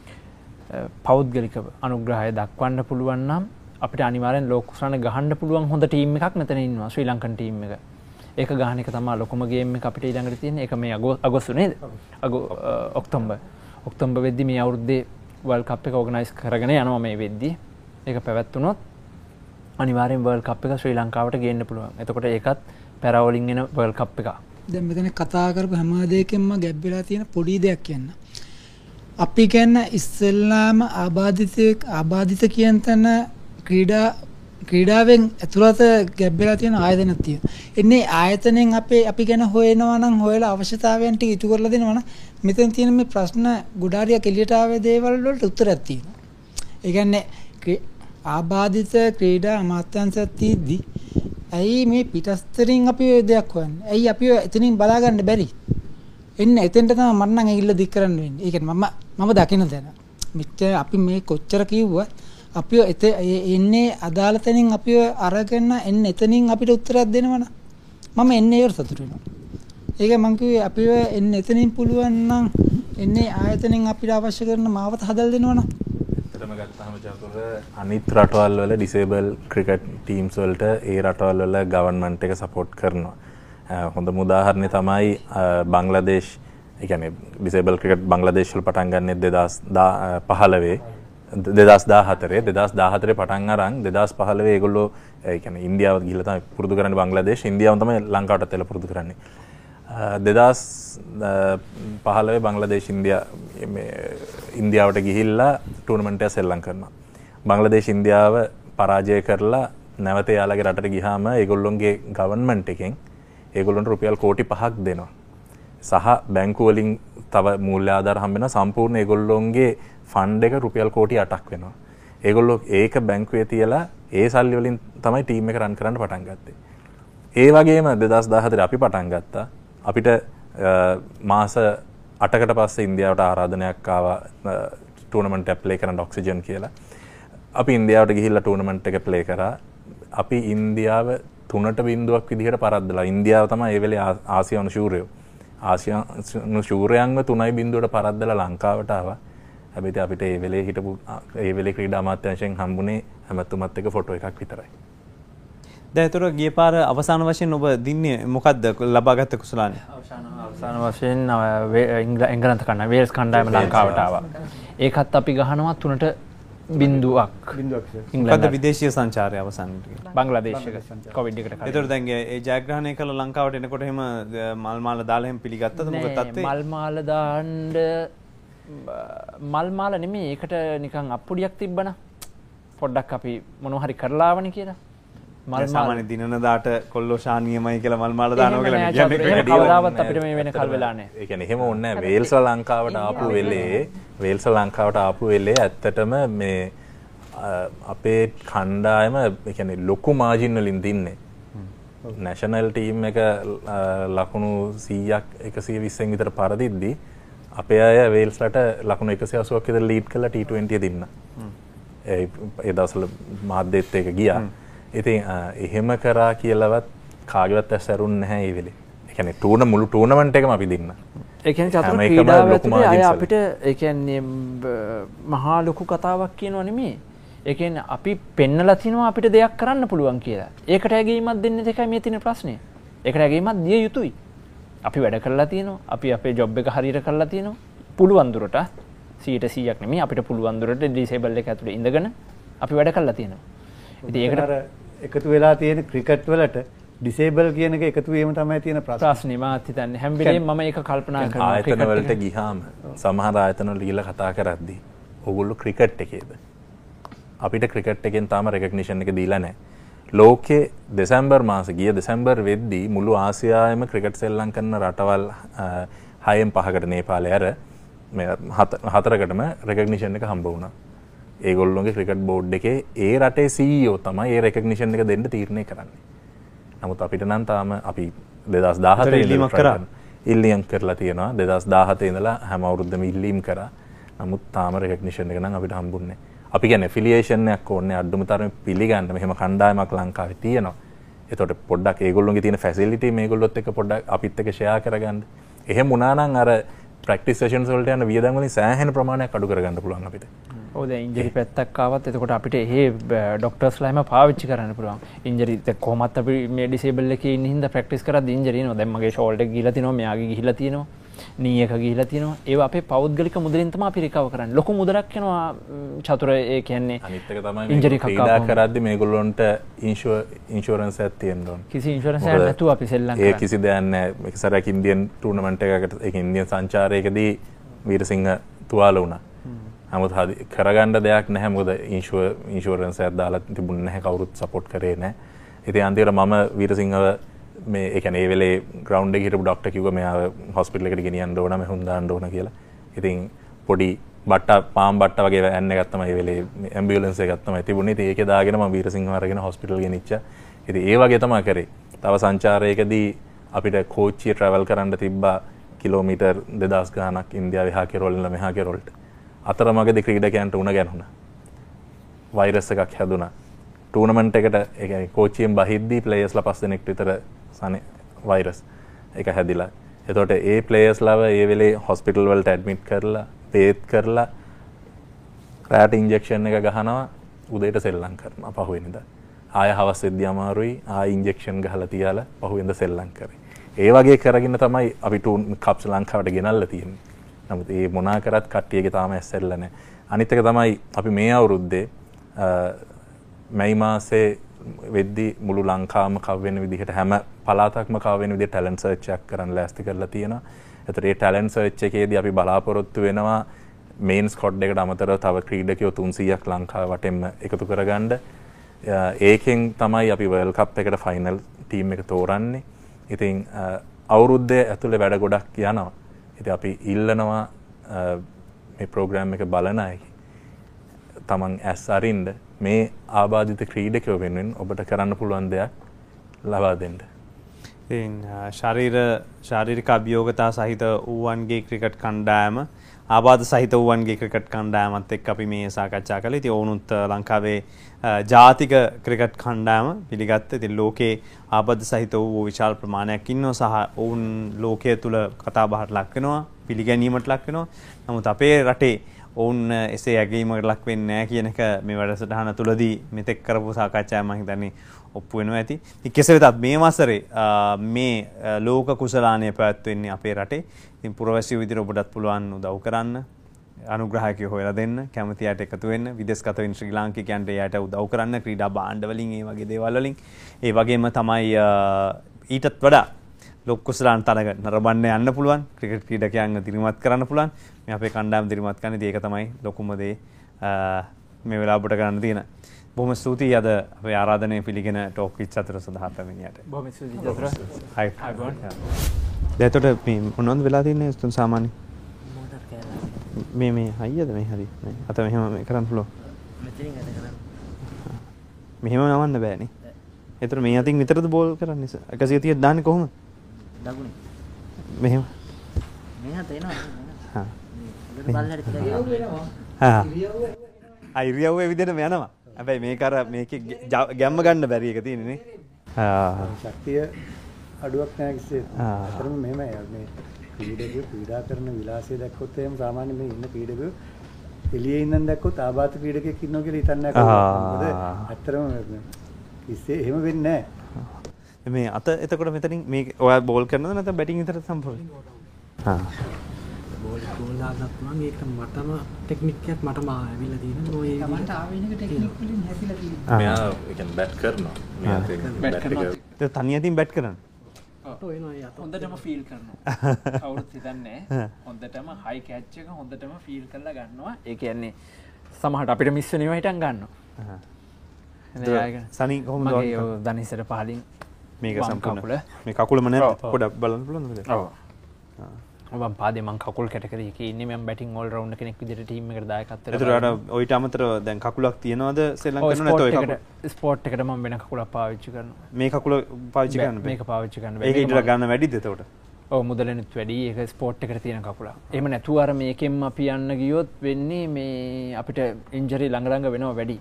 පෞද්ගලික අනුග්‍රහය දක්වන්න පුළුවන් නම් අපිට අනිවාර්යෙන් ලෝක කුසලානේ ගහන්න පුළුවන් හොඳ ටීම් එකක් මෙතන ඉන්නවා ශ්‍රී ලංකන් ටීම් එක. ඒක ගහන එක තමයි ලොකුම ගේම් එක අපිට ඊළඟට තියෙන්නේ. ඒක මේ අගෝස්තු නේද? අගෝ ඔක්තෝබර්. ඔක්තෝබර් වෙද්දි මේ අවුරුද්දේ වර්ල්ඩ් කප් එක ඕගනයිස් කරගෙන යනවා මේ වෙද්දි. ඒක පැවැත්වුණොත් අනිවාර්යෙන් වර්ල්ඩ් කප් එක ශ්‍රී ලංකාවට ගේන්න පුළුවන්. එතකොට ඒකත් පැරාවලින් එන වර්ල්ඩ් කප් එක. දැන් මෙතන කතා කරපු හැම දෙයකින්ම ගැබ් වෙලා තියෙන පොඩි දෙයක් කියන්න. අපි කියන ඉස්සෙල්ලාම ආබාධිත ආබාධිත කියන තැන ක්‍රීඩා ක්‍රීඩාවෙන් ඇතුළත ගැබ් වෙලා තියෙන ආයතනක් තියෙනවා. එන්නේ ආයතනෙන් අපේ අපි ගැන හොයනවා නම් හොයලා අවශ්‍යතාවයන් ටික ඉටු කරලා දෙනවා නම් මෙතන තියෙන මේ ප්‍රශ්න ගොඩාරියක් එළියට ආවේ දේවල් වලට උත්තරයක් තියෙනවා. ඒ කියන්නේ ආබාධිත ක්‍රීඩා අමාත්‍යාංශයක් තියෙද්දි ඇයි මේ පිටස්තරින් අපි ඔය දෙයක් හොයන්නේ? ඇයි අපි එතනින් බලා ගන්න බැරි? එන්න එතෙන්ට තමයි මට නම් ඇඟිල්ල දික් කරන්න වෙන්නේ. ඒ කියන්නේ මම මම දකින දැන. මෙච්චර අපි මේ කොච්චර කිව්වත් අපි එන්නේ අදාළ තැනින් අපි අරගෙන එන්න එතනින් අපිට උත්තරයක් දෙනවනම් මම එන්නේ ඒකට සතුටු වෙනවා. ඒක මං කිව්වේ අපි එන්න එතනින් පුළුවන් නම් එන්නේ ආයතනෙන් අපිට අවශ්‍ය කරන මාවත හදලා දෙනවනම්. ඇත්තටම ගත්තාම චතුර අනිත් රටවල් වල ඩිසේබල් ක්‍රිකට් ටීම්ස් වලට ඒ රටවල් වල ගවර්න්මන්ට් එක සපෝට් කරනවා. හොඳම උදාහරණය තමයි බංග්ලාදේශ්. ඒ කියන්නේ ඩිසේබල් ක්‍රිකට් බංග්ලාදේශ් වල පටන් ගන්නේ දෙදාස් පහළොව දෙදාස් දාහතරේ දෙදාස් දාහතරේ පටන් අරන් දෙදාස් පහළොව ඒගොල්ලෝ ඒ කියන්නේ ඉන්දියාවට ගිහිල්ලා තමයි පුරුදු කරන්නේ බංග්ලාදේශ. ඉන්දියාව තමයි ලංකාවටත් එලා පුරුදු කරන්නේ. දෙදාස් පහළොව බංග්ලාදේශ ඉන්දියා ඉන්දියාවට ගිහිල්ලා ටූර්නමන්ට් එක සෙල්ලම් කරනවා. බංග්ලාදේශ ඉන්දියාව පරාජය කරලා නැවත යාළගේ රටට ගියාම ඒගොල්ලොන්ගේ ගවර්න්මන්ට් එකෙන් ඒගොල්ලොන්ට රුපියල් කෝටි පහක් දෙනවා. සහ බැංකු වලින් තව මූල්‍ය ආධාර හම්බ වෙනවා. සම්පූර්ණ ඒගොල්ලොන්ගේ ෆන්ඩ් එක රුපියල් කෝටි අටක් වෙනවා. ඒගොල්ලෝ ඒක බැංකුවේ තියලා ඒ සල්ලි වලින් තමයි ටීම් එක රන් කරන්න පටන් ගත්තේ. ඒ වගේම දෙදාස් දාහතර අපි පටන් ගත්තා. අපිට මාස අටකට පස්සේ ඉන්දියාවට ආරාධනයක් ආවා ටූර්නමන්ට් එක ප්ලේ කරන්න ඔක්සිජන් කියලා. අපි ඉන්දියාවට ගිහිල්ලා ටූර්නමන්ට් එක ප්ලේ කරා. අපි ඉන්දියාව තුනට බිංදුවක් විදිහට පරද්දලා. ඉන්දියාව තමයි ඒ වෙලේ ආසියානු ශූරයෝ. ආසියානු ශූරයන්ව තුනයි බිංදුවට පරද්දලා ලංකාවට ආවා. හැබැයි අපිට ඒ වෙලේ හිටපු ඒ වෙලේ ක්‍රීඩා අමාත්‍යාංශයෙන් හම්බුනේ හැමතුමත් එක්ක ෆොටෝ එකක් විතරයි. දැන් ඒතර ගිය පාර අවසාන වශයෙන් ඔබ දින්නේ මොකද්ද ලබාගත් කුසලානේ? අවසාන අවසාන වශයෙන් එංගලන්ත කණ්ඩායම වේල්ස් කණ්ඩායම ලංකාවට ආවා. ඒකත් අපි ගහනවා තුනට බිංදුවක්. බිංදුවක්. මොකද්ද විදේශීය සංචාරය අවසානට? බංග්ලාදේශ එක කොවිඩ් එකට කලින්. ඒතර දැන් ඒ ජයග්‍රහණය කළ ලංකාවට එනකොට එහෙම මල් මාල දාලා එහෙම පිළිගත්තද මොකද තත්ත්වය? මල් මාල දාන්න මල් මාල නෙමෙයි ඒකට නිකන් අප්පුඩියක් තිබ්බන පොඩ්ඩක් අපි මොනවා හරි කරලා ආවනේ කියලා මල් සාමාන්‍ය දිනනදාට කොල්ලෝ ශානියමයි කියලා මල් මාල දානවා කියලා කියන්නේ කවදාවත් අපිට මේ වෙන කල් වෙලා නැහැ. ඒ කියන්නේ එහෙම ඕනේ නැහැ. වේල්ස් ලංකාවට ආපු වෙලේ වේල්ස් ලංකාවට ආපු වෙලේ ඇත්තටම මේ අපේ කණ්ඩායම ඒ කියන්නේ ලොකු මාජින් වලින් දින්නේ. නැෂනල් ටීම් එක ලකුණු සීයක් එකසිය විස්සෙන් විතර පරදිද්දී අපේ අය වේල්ස්ලට ලකුණු එකසිය අසූවක් විතර ලීඩ් කරලා ටී ට්වෙන්ටි දින්න. ඒ ඒ දවස්වල මාධ්‍යෙත් එක ගියා. ඉතින් එහෙම කරා කියලාවත් කාගේවත් ඇස්සරුන්නේ නැහැ ඒ වෙලේ. ඒ කියන්නේ ටූර්න මුළු ටූර්නමන්ට් එකම අපි දින්න. ඒ කියන්නේ චතුර ක්‍රීඩාව ඇතුලේ අය අපිට ඒ කියන්නේ මහා ලොකු කතාවක් කියනවා නෙමෙයි. ඒ කියන්නේ අපි පෙන්නලා තිනවා අපිට දෙයක් කරන්න පුළුවන් කියලා. ඒකට ඇගීමක් දෙන්නේ එකයි මේ තියෙන ප්‍රශ්නේ. ඒකට ඇගීමක් දිය යුතුයි. අපි වැඩ කරලා තියෙනවා. අපි අපේ ජොබ් එක හරියට කරලා තියෙනවා. පුළුවන් දුරට සීයට සීයක් නෙමෙයි අපිට පුළුවන් දුරට ඩිසේබල් එක ඇතුලේ ඉඳගෙන අපි වැඩ කරලා තියෙනවා. ඉතින් ඒකට එකතු වෙලා තියෙන ක්‍රිකට් වලට ඩිසේබල් කියන එක එකතු වීම තමයි තියෙන ප්‍රශ්නේ. ප්‍රශ්නේ මාත් හිතන්නේ හැම වෙලේම මම ඒක කල්පනා කරනවා. ආයතන වලට ගියාම සමහර ආයතන වල ගිහලා කතා කරද්දී ඕගොල්ලෝ ක්‍රිකට් එකේද? අපිට ක්‍රිකට් එකෙන් තාම රෙකග්නිෂන් එක දීලා නැහැ. ලෝකේ දෙසැම්බර් මාසේ ගිය දෙසැම්බර් වෙද්දී මුළු ආසියාවෙම ක්‍රිකට් සෙල්ලම් කරන රටවල් හයෙන් පහකට නේපාලේ අර මේ හතරකටම රෙකග්නිෂන් එක හම්බ වුණා. ඒගොල්ලොන්ගේ ක්‍රිකට් බෝඩ් එකේ ඒ රටේ සීඊఓ තමයි ඒ රෙකග්නිෂන් එක දෙන්න තීරණය කරන්නේ. නමුත් අපිට නම් තාම අපි දෙදාස් දාහතේ ඉල්ලීම් කරා. ඉල්ලීම් කරලා තියෙනවා. දෙදාස් දාහතේ ඉඳලා හැම අවුරුද්දම ඉල්ලීම් කරා. නමුත් තාම රෙකග්නිෂන් එක නම් අපිට හම්බුන්නේ නැහැ. අපි කියන්නේ ඇෆිලියේෂන් එකක් ඕනේ අඩුම තරමේ පිළිගන්න. මෙහෙම කණ්ඩායමක් ලංකාවේ තියෙනවා. එතකොට පොඩ්ඩක් ඒගොල්ලොන්ගේ තියෙන ෆැසිලිටි මේගොල්ලොත් එක්ක පොඩ්ඩක් අපිත් එක්ක ෂෙයා කරගන්න. එහෙම වුණා නම් අර ප්‍රැක්ටිස් සෙෂන්ස් වලට යන වියදම් වලින් සෑහෙන ප්‍රමාණයක් අඩු කරගන්න පුළුවන් අපිට. ඔව් දැන් ඉන්ජරි පැත්තක් ආවත් එතකොට අපිට එහෙ ඩොක්ටර්ස්ලා එහෙම පාවිච්චි කරන්න පුළුවන්. ඉන්ජරි කොහොමත් අපි මේ ඩිසේබල් එකේ ඉන්න හින්දා ප්‍රැක්ටිස් කරද්දී ඉන්ජරි එනවා. දැන් මගේ ෂෝල්ඩර් එක ගිහිලා තිනවා, මෙයාගේ ගිහිලා තියෙනවා. නී එක ගිහිලා තියෙනවා. ඒවා අපේ පෞද්ගලික මුදලින් තමයි අපි රිකවර් කරන්නේ. ලොකු මුදලක් යනවා චතුර ඒ කියන්නේ අනිත් එක තමයි ඉන්ජරි ක්‍රීඩා කරද්දී මේගොල්ලොන්ට ඉන්ෂුරන්ස් එකක් තියෙන්න ඕන. කිසි ඉන්ෂුරන්ස් එකක් නැතුව අපි සෙල්ලම් කරන්නේ. ඒ කිසි දෙයක් නැහැ. මේක සරයක් ඉන්දියන් ටූර්නමන්ට් එකකට ඒක ඉන්දියන් සංචාරයකදී වීරසිංහ තුවාල වුණා. නමුත් කරගන්න දෙයක් නැහැ. මොකද ඉන්ෂුරන්ස් එකක් දාලා තිබුණේ නැහැ. කවුරුත් සපෝට් කරේ නැහැ. ඉතින් අන්තිමට මම වීරසිංහව මේ ඒ කියන්නේ ඒ වෙලේ ග්‍රවුන්ඩ් එකේ හිටපු ડોක්ටර් කිව්වා මෙයාව හොස්පිටල් එකට ගෙනියන්න ඕන මෙහුන් දාන්න ඕන කියලා. ඉතින් පොඩි බට්ටා පාම් බට්ටා වගේ වෑන් එකක් තමයි ඒ වෙලේ ඇම්බියුලන්ස් එකක් තමයි තිබුණේ. ඉතින් ඒකේ දාගෙන මම වීරසිංහව අරගෙන හොස්පිටල් ගෙනිච්චා. ඉතින් ඒ වගේ තමයි කරේ. තව සංචාරයකදී අපිට කෝච්චිය ට්‍රැවල් කරන්න තිබ්බා කිලෝමීටර් දෙදාස් ගාණක් ඉන්දියාවේ හා කෙරෝල් ඉඳලා මෙහා කෙරෝල්ට. අතරමඟදී ක්‍රීඩකයන්ට උණ ගැනුණා. වෛරස් එකක් හැදුනා. ටූර්නමන්ට් එකට ඒ කියන්නේ කෝච්චියෙන් බහිද්දී ප්ලේයර්ස්ලා පස් දෙනෙක් විතර සනේ වෛරස් එක හැදිලා. එතකොට ඒ ප්ලේයර්ස්ලාව ඒ වෙලේ හොස්පිටල් වලට ඇඩ්මිට් කරලා පේත් කරලා රැට ඉන්ජෙක්ෂන් එක ගහනවා උදේට සෙල්ලම් කරනවා පහුවෙනිදා. ආය හවස් වෙද්දී අමාරුයි ආය ඉන්ජෙක්ෂන් ගහලා තියාලා පහුවෙනිදා සෙල්ලම් කරේ. ඒ වගේ කරගෙන තමයි අපි ටූන් කප්ස් ලංකාවට ගෙනල්ලා තියෙන්නේ. නමුත් ඒ මොනා කරත් කට්ටියගේ තාම ඇස්සෙල්ල නැහැ. අනිත් එක තමයි අපි මේ අවුරුද්දේ මැයි මාසේ වෙද්දී මුළු ලංකාවම කව් වෙන විදිහට හැම පළාතක්ම කව් වෙන විදිහට ටැලන්ට් සර්ච් එකක් කරන්න ලෑස්ති කරලා තියෙනවා. ඒතර ඒ ටැලන්ට් සර්ච් එකේදී අපි බලාපොරොත්තු වෙනවා මේන් ස්කොඩ් එකට අමතරව තව ක්‍රීඩකයෝ තුන්සීයක් ලංකාව වටෙන්ම එකතු කරගන්න. ඒකෙන් තමයි අපි වර්ල්ඩ් කප් එකට ෆයිනල් ටීම් එක තෝරන්නේ. ඉතින් අවුරුද්දේ ඇතුලේ වැඩ ගොඩක් යනවා. ඉතින් අපි ඉල්ලනවා මේ ප්‍රෝග්‍රෑම් එක බලන අය තමන් ඇස් අරින්න මේ ආබාධිත ක්‍රීඩකයෝ වෙනුවෙන් ඔබට කරන්න පුළුවන් දෙයක් ලබා දෙන්න. ඉතින් ශරීර ශාරීරික අභියෝගතා සහිත ඌවන්ගේ ක්‍රිකට් කණ්ඩායම ආබාධ සහිත ඌවන්ගේ ක්‍රිකට් කණ්ඩායමත් එක්ක අපි මේ සාකච්ඡා කළේ. ඉතින් ඔවුනුත් ලංකාවේ ජාතික ක්‍රිකට් කණ්ඩායම පිළිගත්තා. ඉතින් ලෝකේ ආබාධ සහිත වූ විශාල ප්‍රමාණයක් ඉන්නවා සහ ඔවුන් ලෝකයේ තුල කතා බහට ලක් වෙනවා, පිළිගැනීමට ලක් වෙනවා. නමුත් අපේ රටේ ඔවුන් එසේ ඇගීමකට ලක් වෙන්නේ නැහැ කියන එක මේ වැඩසටහන තුලදී මෙතෙක් කරපු සාකච්ඡාවෙන් මම හිතන්නේ ඔප්පු වෙනවා ඇති. ඉතින් කෙසේ වෙතත් මේ වසරේ මේ ලෝක කුසලානය පැවැත්වෙන්නේ අපේ රටේ. ඉතින් පුරවැසියෝ විදිහට ඔබටත් පුළුවන් උදව් කරන්න, අනුග්‍රහකයෝ හොයලා දෙන්න, කැමති අයට එකතු වෙන්න, විදේශගත වෙන ශ්‍රී ලාංකිකයන්ට එයාට උදව් කරන්න, ක්‍රීඩා භාණ්ඩ වලින් ඒ වගේ දේවල් වලින්. ඒ වගේම තමයි ඊටත් වඩා ලෝක කුසලාන තරග නරඹන්න යන්න පුළුවන්, ක්‍රිකට් ක්‍රීඩකයන්ව දිරිමත් කරන්න පුළුවන්. මේ අපේ කණ්ඩායම දිරිමත් කරන ඉතින් ඒක තමයි ලොකුම දේ මේ වෙලාවට කරන්න තියෙන. බොහොම ස්තුතියි අද අපේ ආරාධනය පිළිගෙන ටෝක් විච් අතර සඳහා පැමිණියට. බොහොම ස්තුතියි ජතර. හයි. දැන් එතකොට මේ මොනවද වෙලා තින්නේ තුන් සාමාන්‍ය? මේ මේ හයියද මේ හරි. මේ අත මෙහෙම මේ කරන්න පුළුවන්. මෙතනින් අත කරන්න. මෙහෙම නවන්න බෑනේ. ඒතර මේ අතින් විතරද බෝල් කරන්නේ? එකසිය තිහක් දාන්නේ කොහොමද? දකුණේ. මෙහෙම. මෙහාට එනවා. හා. මේ බල්ලට ටිකක් යනවා. හා. ආ ඉරියව්වේ විදිහටම යනවා. හැබැයි මේක අර මේකේ ගැම්ම ගන්න බැරි එක තියෙන්නේ නේ. ආ. ශක්තිය අඩුවක් නැහැ කිසිසේත්. අතරම මෙහෙමයි මේ ක්‍රීඩකයෝ ක්‍රීඩා කරන විලාසය දැක්කොත් එහෙම සාමාන්‍ය මේ ඉන්න ක්‍රීඩකයෝ එළියේ ඉඳන් දැක්කොත් ආබාධ ක්‍රීඩකෙක් ඉන්නවා කියලා හිතන්නේ නැහැ. මොකද ඇත්තටම කිසිසේ එහෙම වෙන්නේ නැහැ. මේ අත එතකොට මෙතනින් මේ ඔයා බෝල් කරනවද නැත්නම් බැටිං විතරද සම්පූර්ණ? හා. බෝල් බෝල් දාගත්තා නම් ඒක මටම ටෙක්නික් එකක් මටම ආවිල්ලා තියෙනවා. ඔය තමන්ට ආවෙන එක ටෙක්නික් වලින් හැසිලා තියෙනවා. මෙයා ඒ කියන්නේ බැට් කරනවා. මෙයා බැට් කරනවා. ඒක තනිය අතින් බැට් කරන්නේ. ඔව් එනවා යා. හොඳටම ෆීල් කරනවා. කවුරුත් හිතන්නේ හොඳටම හයි කැච් එක හොඳටම ෆීල් කරලා ගන්නවා. ඒ කියන්නේ සමහරට අපිට මිස් වෙනවා හිටන් ගන්නවා. සනි කොහොමද මගේ දනිසට පහලින් මේක සම්පූර්ණ මේ කකුලම නෑ පොඩක් බලන්න පුළුවන්ද මේක? ඔව්. ඔබ පාදේ මං කකුල් කැට කරේ එකේ ඉන්නේ මම බැටිං ඕල් රවුන්ඩ් කෙනෙක් විදිහට ටීම් එකට දායකත්වයට. ඒතර අර ඔයිට අමතරව දැන් කකුලක් තියනවද ශ්‍රී ලංකාවේ නැත්නම් ඔය කකුල? ස්පෝර්ට් එකට මම වෙන කකුලක් පාවිච්චි කරනවා. මේ කකුල පාවිච්චි කරන්න බෑ. මේක පාවිච්චි කරන්න බෑ. ඒක ඉදලා ගන්න වැඩිද එතකොට? ඔව් මුදලෙනුත් වැඩි. ඒක ස්පෝර්ට් එකට තියෙන කකුලක්. එහෙම නැතුව අර මේකෙන් අපි යන්න ගියොත් වෙන්නේ මේ අපිට ඉන්ජරි ළඟ ළඟ වෙනවා වැඩි.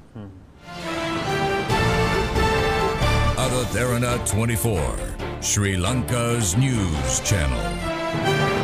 Aradharana twenty-four, Sri Lanka's news channel.